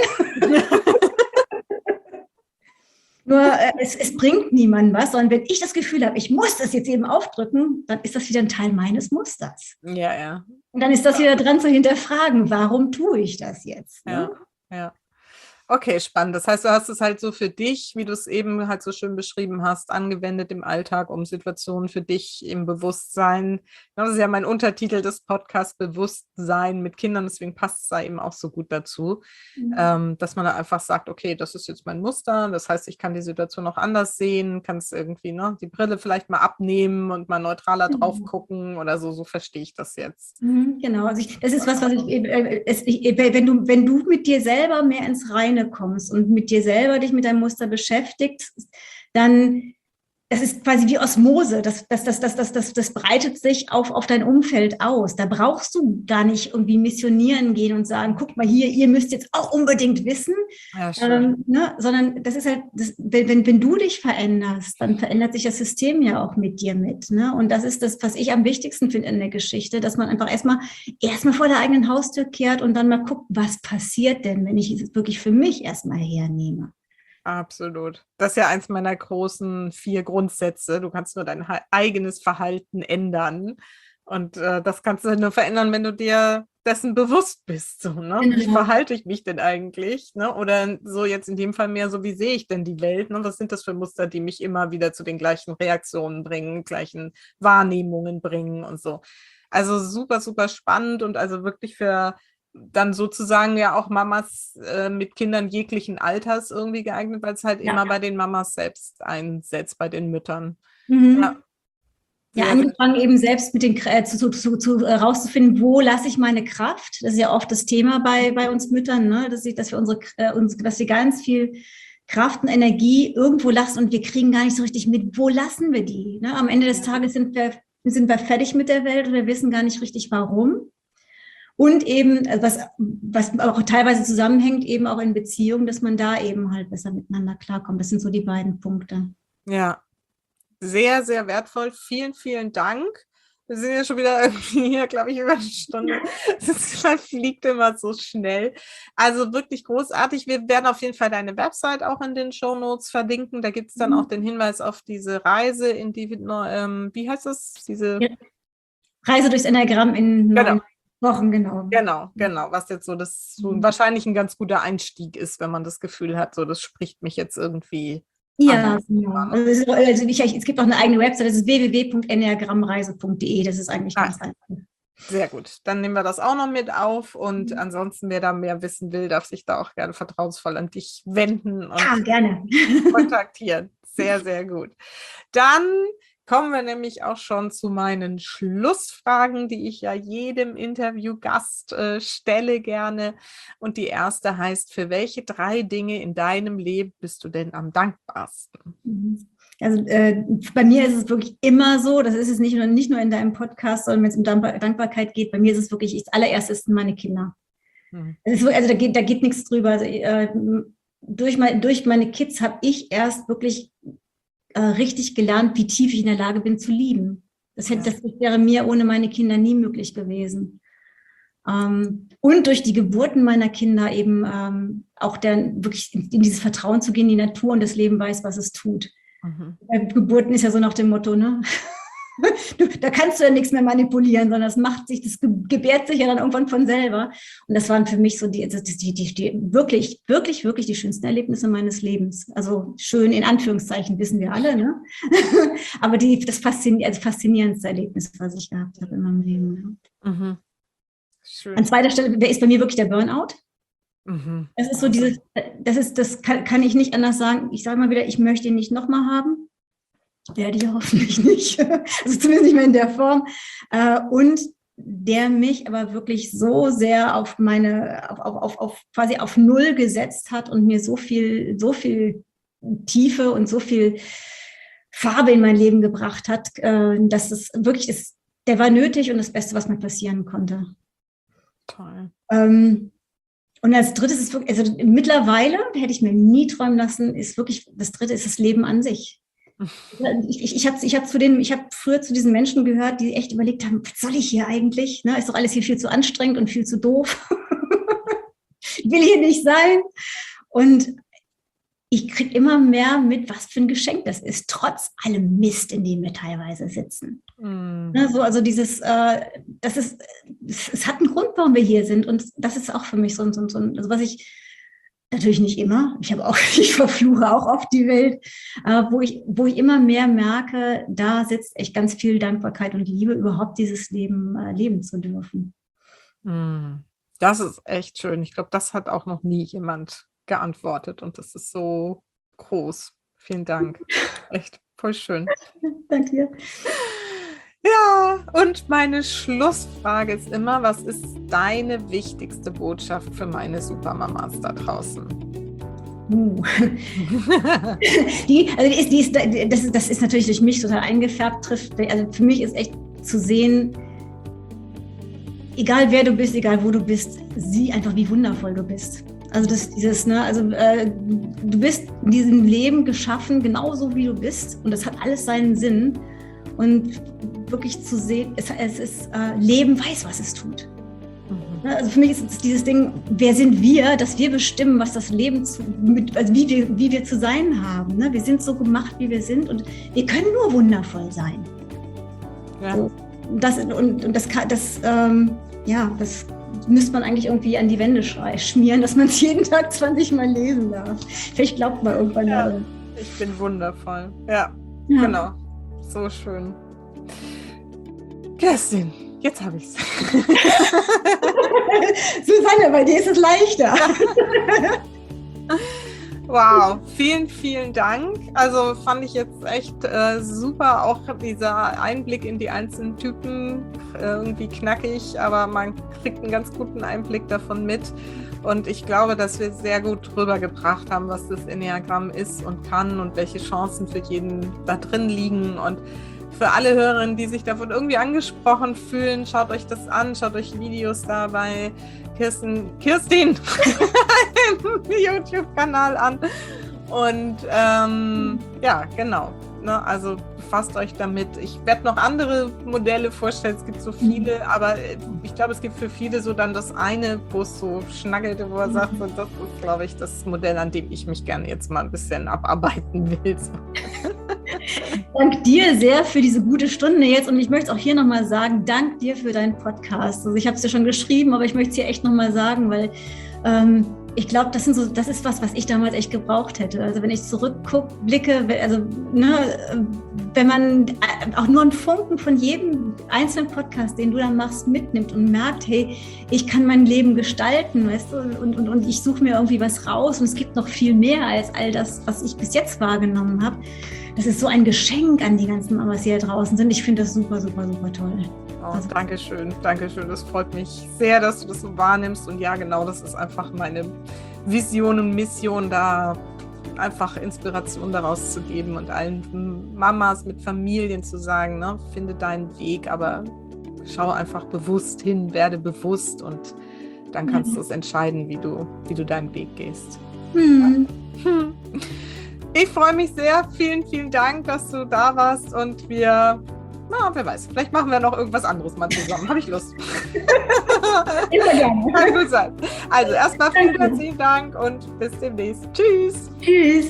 Nur äh, es, es bringt niemandem was, sondern wenn ich das Gefühl habe, ich muss das jetzt eben aufdrücken, dann ist das wieder ein Teil meines Musters. Ja, ja. Und dann ist das wieder dran zu hinterfragen, warum tue ich das jetzt? Ne? Ja, ja. Okay, spannend. Das heißt, du hast es halt so für dich, wie du es eben halt so schön beschrieben hast, angewendet im Alltag, um Situationen für dich im Bewusstsein. Das ist ja mein Untertitel des Podcasts, Bewusstsein mit Kindern, deswegen passt es da eben auch so gut dazu, mhm. ähm, dass man da einfach sagt, okay, das ist jetzt mein Muster, das heißt, ich kann die Situation auch anders sehen, kann es irgendwie, ne, die Brille vielleicht mal abnehmen und mal neutraler mhm. drauf gucken oder so, so verstehe ich das jetzt. Mhm, genau, also ich, das ist was, was ich, äh, es, ich, wenn du, wenn du mit dir selber mehr ins Reine kommst und mit dir selber dich mit deinem Muster beschäftigst, dann, das ist quasi wie Osmose, das, das, das, das, das, das, das breitet sich auf, auf dein Umfeld aus. Da brauchst du gar nicht irgendwie missionieren gehen und sagen, guck mal hier, ihr müsst jetzt auch unbedingt wissen, ja, ähm, ne? Sondern das ist halt, das, wenn, wenn du dich veränderst, dann verändert sich das System ja auch mit dir mit. Ne? Und das ist das, was ich am wichtigsten finde in der Geschichte, dass man einfach erstmal erstmal vor der eigenen Haustür kehrt und dann mal guckt, was passiert denn, wenn ich es wirklich für mich erstmal hernehme. Absolut. Das ist ja eins meiner großen vier Grundsätze. Du kannst nur dein eigenes Verhalten ändern. Und äh, das kannst du nur verändern, wenn du dir dessen bewusst bist. So, ne? Genau. Wie verhalte ich mich denn eigentlich? Ne? Oder so jetzt in dem Fall mehr so, wie sehe ich denn die Welt? Ne? Was sind das für Muster, die mich immer wieder zu den gleichen Reaktionen bringen, gleichen Wahrnehmungen bringen und so. Also super, super spannend und also wirklich für dann sozusagen ja auch Mamas äh, mit Kindern jeglichen Alters irgendwie geeignet, weil es halt ja. immer bei den Mamas selbst einsetzt, bei den Müttern. Mhm. Ja. Ja, angefangen eben selbst mit den äh, zu, zu, zu äh, rauszufinden, wo lasse ich meine Kraft. Das ist ja oft das Thema bei, bei uns Müttern, ne? dass, ich, dass wir unsere, äh, uns, dass wir ganz viel Kraft und Energie irgendwo lassen und wir kriegen gar nicht so richtig mit, wo lassen wir die. Ne? Am Ende des Tages sind wir, sind wir fertig mit der Welt und wir wissen gar nicht richtig, warum. Und eben, was, was auch teilweise zusammenhängt, eben auch in Beziehungen, dass man da eben halt besser miteinander klarkommt. Das sind so die beiden Punkte. Ja. Sehr, sehr wertvoll. Vielen, vielen Dank. Wir sind ja schon wieder irgendwie hier, glaube ich, über eine Stunde. Das fliegt immer so schnell. Also wirklich großartig. Wir werden auf jeden Fall deine Website auch in den Shownotes verlinken. Da gibt es dann auch den Hinweis auf diese Reise, in die, ähm, wie heißt das? Diese ja. Reise durchs Enneagramm in genau. neun Wochen, genau. Genau, genau. Was jetzt so das so wahrscheinlich ein ganz guter Einstieg ist, wenn man das Gefühl hat, so das spricht mich jetzt irgendwie. Ja, genau. Also, es, also ich, es gibt auch eine eigene Website, das ist w w w punkt enneagrammreise punkt de. Das ist eigentlich ganz ah, einfach. Sehr gut. Dann nehmen wir das auch noch mit auf und mhm. ansonsten, wer da mehr wissen will, darf sich da auch gerne vertrauensvoll an dich wenden und ja, gerne. kontaktieren. Sehr, sehr gut. Dann kommen wir nämlich auch schon zu meinen Schlussfragen, die ich ja jedem Interviewgast äh, stelle gerne. Und die erste heißt, für welche drei Dinge in deinem Leben bist du denn am dankbarsten? Also äh, bei mir ist es wirklich immer so, das ist es nicht nur, nicht nur in deinem Podcast, sondern wenn es um Dankbar- Dankbarkeit geht, bei mir ist es wirklich, das allererste sind meine Kinder. Hm. Also da geht, da geht nichts drüber. Also, äh, durch, mein, durch meine Kids habe ich erst wirklich richtig gelernt, wie tief ich in der Lage bin zu lieben. Das, hätte, das wäre mir ohne meine Kinder nie möglich gewesen. Ähm, und durch die Geburten meiner Kinder eben ähm, auch dann wirklich in, in dieses Vertrauen zu gehen, die Natur und das Leben weiß, was es tut. Mhm. Bei Geburten ist ja so nach dem Motto, ne? Du, da kannst du ja nichts mehr manipulieren, sondern das macht sich, das gebärt sich ja dann irgendwann von selber. Und das waren für mich so die, die, die, die wirklich, wirklich, wirklich die schönsten Erlebnisse meines Lebens. Also schön in Anführungszeichen, wissen wir alle, ne? Aber die, das faszinier, also faszinierendste Erlebnis, was ich gehabt habe in meinem Leben. Ja. Mhm. Schön. An zweiter Stelle ist bei mir wirklich der Burnout. Mhm. Das ist so dieses, das ist, das kann, kann ich nicht anders sagen. Ich sage mal wieder, ich möchte ihn nicht nochmal haben. Werde ich hoffentlich nicht, also zumindest nicht mehr in der Form. Und der mich aber wirklich so sehr auf meine, auf, auf, auf quasi auf Null gesetzt hat und mir so viel, so viel Tiefe und so viel Farbe in mein Leben gebracht hat, dass es wirklich ist, der war nötig und das Beste, was mir passieren konnte. Toll. Und als drittes ist wirklich, also mittlerweile, hätte ich mir nie träumen lassen, ist wirklich, das dritte ist das Leben an sich. Ich, ich, ich habe ich hab zu den, ich hab früher zu diesen Menschen gehört, die echt überlegt haben, was soll ich hier eigentlich? Ne, ist doch alles hier viel zu anstrengend und viel zu doof. Ich will hier nicht sein. Und ich kriege immer mehr mit, was für ein Geschenk das ist, trotz allem Mist, in dem wir teilweise sitzen. Mm. Ne, so, also dieses, äh, das ist, es, es hat einen Grund, warum wir hier sind. Und das ist auch für mich so, so, so also was ich natürlich nicht immer. Ich habe auch, ich verfluche auch oft die Welt, äh, wo ich, wo ich immer mehr merke, da sitzt echt ganz viel Dankbarkeit und Liebe, überhaupt dieses Leben äh, leben zu dürfen. Das ist echt schön. Ich glaube, das hat auch noch nie jemand geantwortet und das ist so groß. Vielen Dank. Echt voll schön. Danke dir. Ja, und meine Schlussfrage ist immer, was ist deine wichtigste Botschaft für meine Supermamas da draußen? Uh. die, also die ist, die ist, das, ist, das ist natürlich durch mich total eingefärbt, trifft. Also für mich ist echt zu sehen, egal wer du bist, egal wo du bist, sieh einfach, wie wundervoll du bist. Also das dieses, ne, also äh, du bist in diesem Leben geschaffen, genauso wie du bist, und das hat alles seinen Sinn. Und wirklich zu sehen, es, es ist, äh, Leben weiß, was es tut. Mhm. Also für mich ist es dieses Ding, wer sind wir, dass wir bestimmen, was das Leben, zu, mit, also wie wir, wie wir zu sein haben. Ne? Wir sind so gemacht, wie wir sind, und wir können nur wundervoll sein. Ja. So, das, und, und das, das, ähm, ja, das müsste man eigentlich irgendwie an die Wände schmieren, dass man es jeden Tag zwanzig Mal lesen darf. Vielleicht glaubt man irgendwann ja, mal. Ich bin wundervoll. Ja, ja, genau. So schön. Kerstin, jetzt habe ich es. Susanne, bei dir ist es leichter. Wow, vielen, vielen Dank. Also fand ich jetzt echt äh, super, auch dieser Einblick in die einzelnen Typen, äh, irgendwie knackig, aber man kriegt einen ganz guten Einblick davon mit. Und ich glaube, dass wir sehr gut rübergebracht haben, was das Enneagramm ist und kann und welche Chancen für jeden da drin liegen. Und für alle Hörerinnen, die sich davon irgendwie angesprochen fühlen, schaut euch das an, schaut euch Videos da bei Kirsten, Kirstin im YouTube-Kanal an. Und ähm, ja, genau. Ne, also befasst euch damit. Ich werde noch andere Modelle vorstellen, es gibt so viele, aber ich glaube, es gibt für viele so dann das eine, wo es so schnackelt, wo er sagt, so, das ist, glaube ich, das Modell, an dem ich mich gerne jetzt mal ein bisschen abarbeiten will. So. Dank dir sehr für diese gute Stunde jetzt und ich möchte es auch hier nochmal sagen, dank dir für deinen Podcast. Also ich habe es dir schon geschrieben, aber ich möchte es hier echt nochmal sagen, weil ähm, ich glaube, das sind so, das ist was, was ich damals echt gebraucht hätte. Also wenn ich zurückgucke, blicke, also ne, wenn man auch nur einen Funken von jedem einzelnen Podcast, den du dann machst, mitnimmt und merkt, hey, ich kann mein Leben gestalten, weißt du, und, und, und ich suche mir irgendwie was raus und es gibt noch viel mehr als all das, was ich bis jetzt wahrgenommen habe. Das ist so ein Geschenk an die ganzen Mamas, die da draußen sind. Ich finde das super, super, super toll. Oh, also, Dankeschön, Dankeschön. Das freut mich sehr, dass du das so wahrnimmst. Und ja, genau, das ist einfach meine Vision und Mission, da einfach Inspiration daraus zu geben und allen Mamas mit Familien zu sagen, ne, finde deinen Weg, aber schau einfach bewusst hin, werde bewusst und dann kannst du es entscheiden, wie du, wie du deinen Weg gehst. Hm. Hm. Ich freue mich sehr. Vielen, vielen Dank, dass du da warst und wir, na, wer weiß, vielleicht machen wir noch irgendwas anderes mal zusammen. Habe ich Lust. Immer gerne. Kann gut sein. Also erstmal vielen herzlichen Dank und bis demnächst. Tschüss. Tschüss.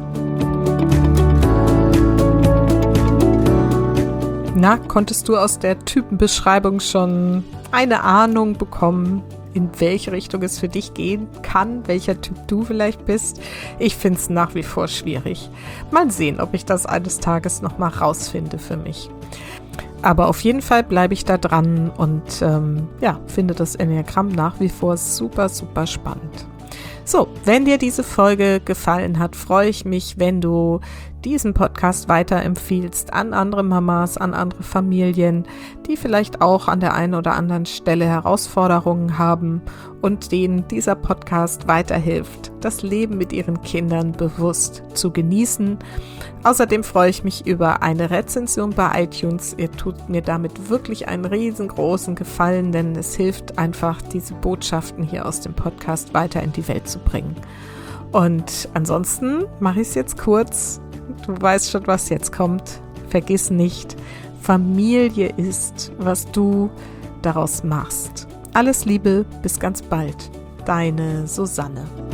Na, konntest du aus der Typenbeschreibung schon eine Ahnung bekommen, in welche Richtung es für dich gehen kann, welcher Typ du vielleicht bist? Ich finde es nach wie vor schwierig. Mal sehen, ob ich das eines Tages nochmal rausfinde für mich. Aber auf jeden Fall bleibe ich da dran und ähm, ja, finde das Enneagramm nach wie vor super, super spannend. So, wenn dir diese Folge gefallen hat, freue ich mich, wenn du diesen Podcast weiterempfiehlst an andere Mamas, an andere Familien, die vielleicht auch an der einen oder anderen Stelle Herausforderungen haben und denen dieser Podcast weiterhilft, das Leben mit ihren Kindern bewusst zu genießen. Außerdem freue ich mich über eine Rezension bei iTunes. Ihr tut mir damit wirklich einen riesengroßen Gefallen, denn es hilft einfach, diese Botschaften hier aus dem Podcast weiter in die Welt zu bringen. Und ansonsten mache ich es jetzt kurz. Du weißt schon, was jetzt kommt. Vergiss nicht, Familie ist, was du daraus machst. Alles Liebe, bis ganz bald. Deine Susanne.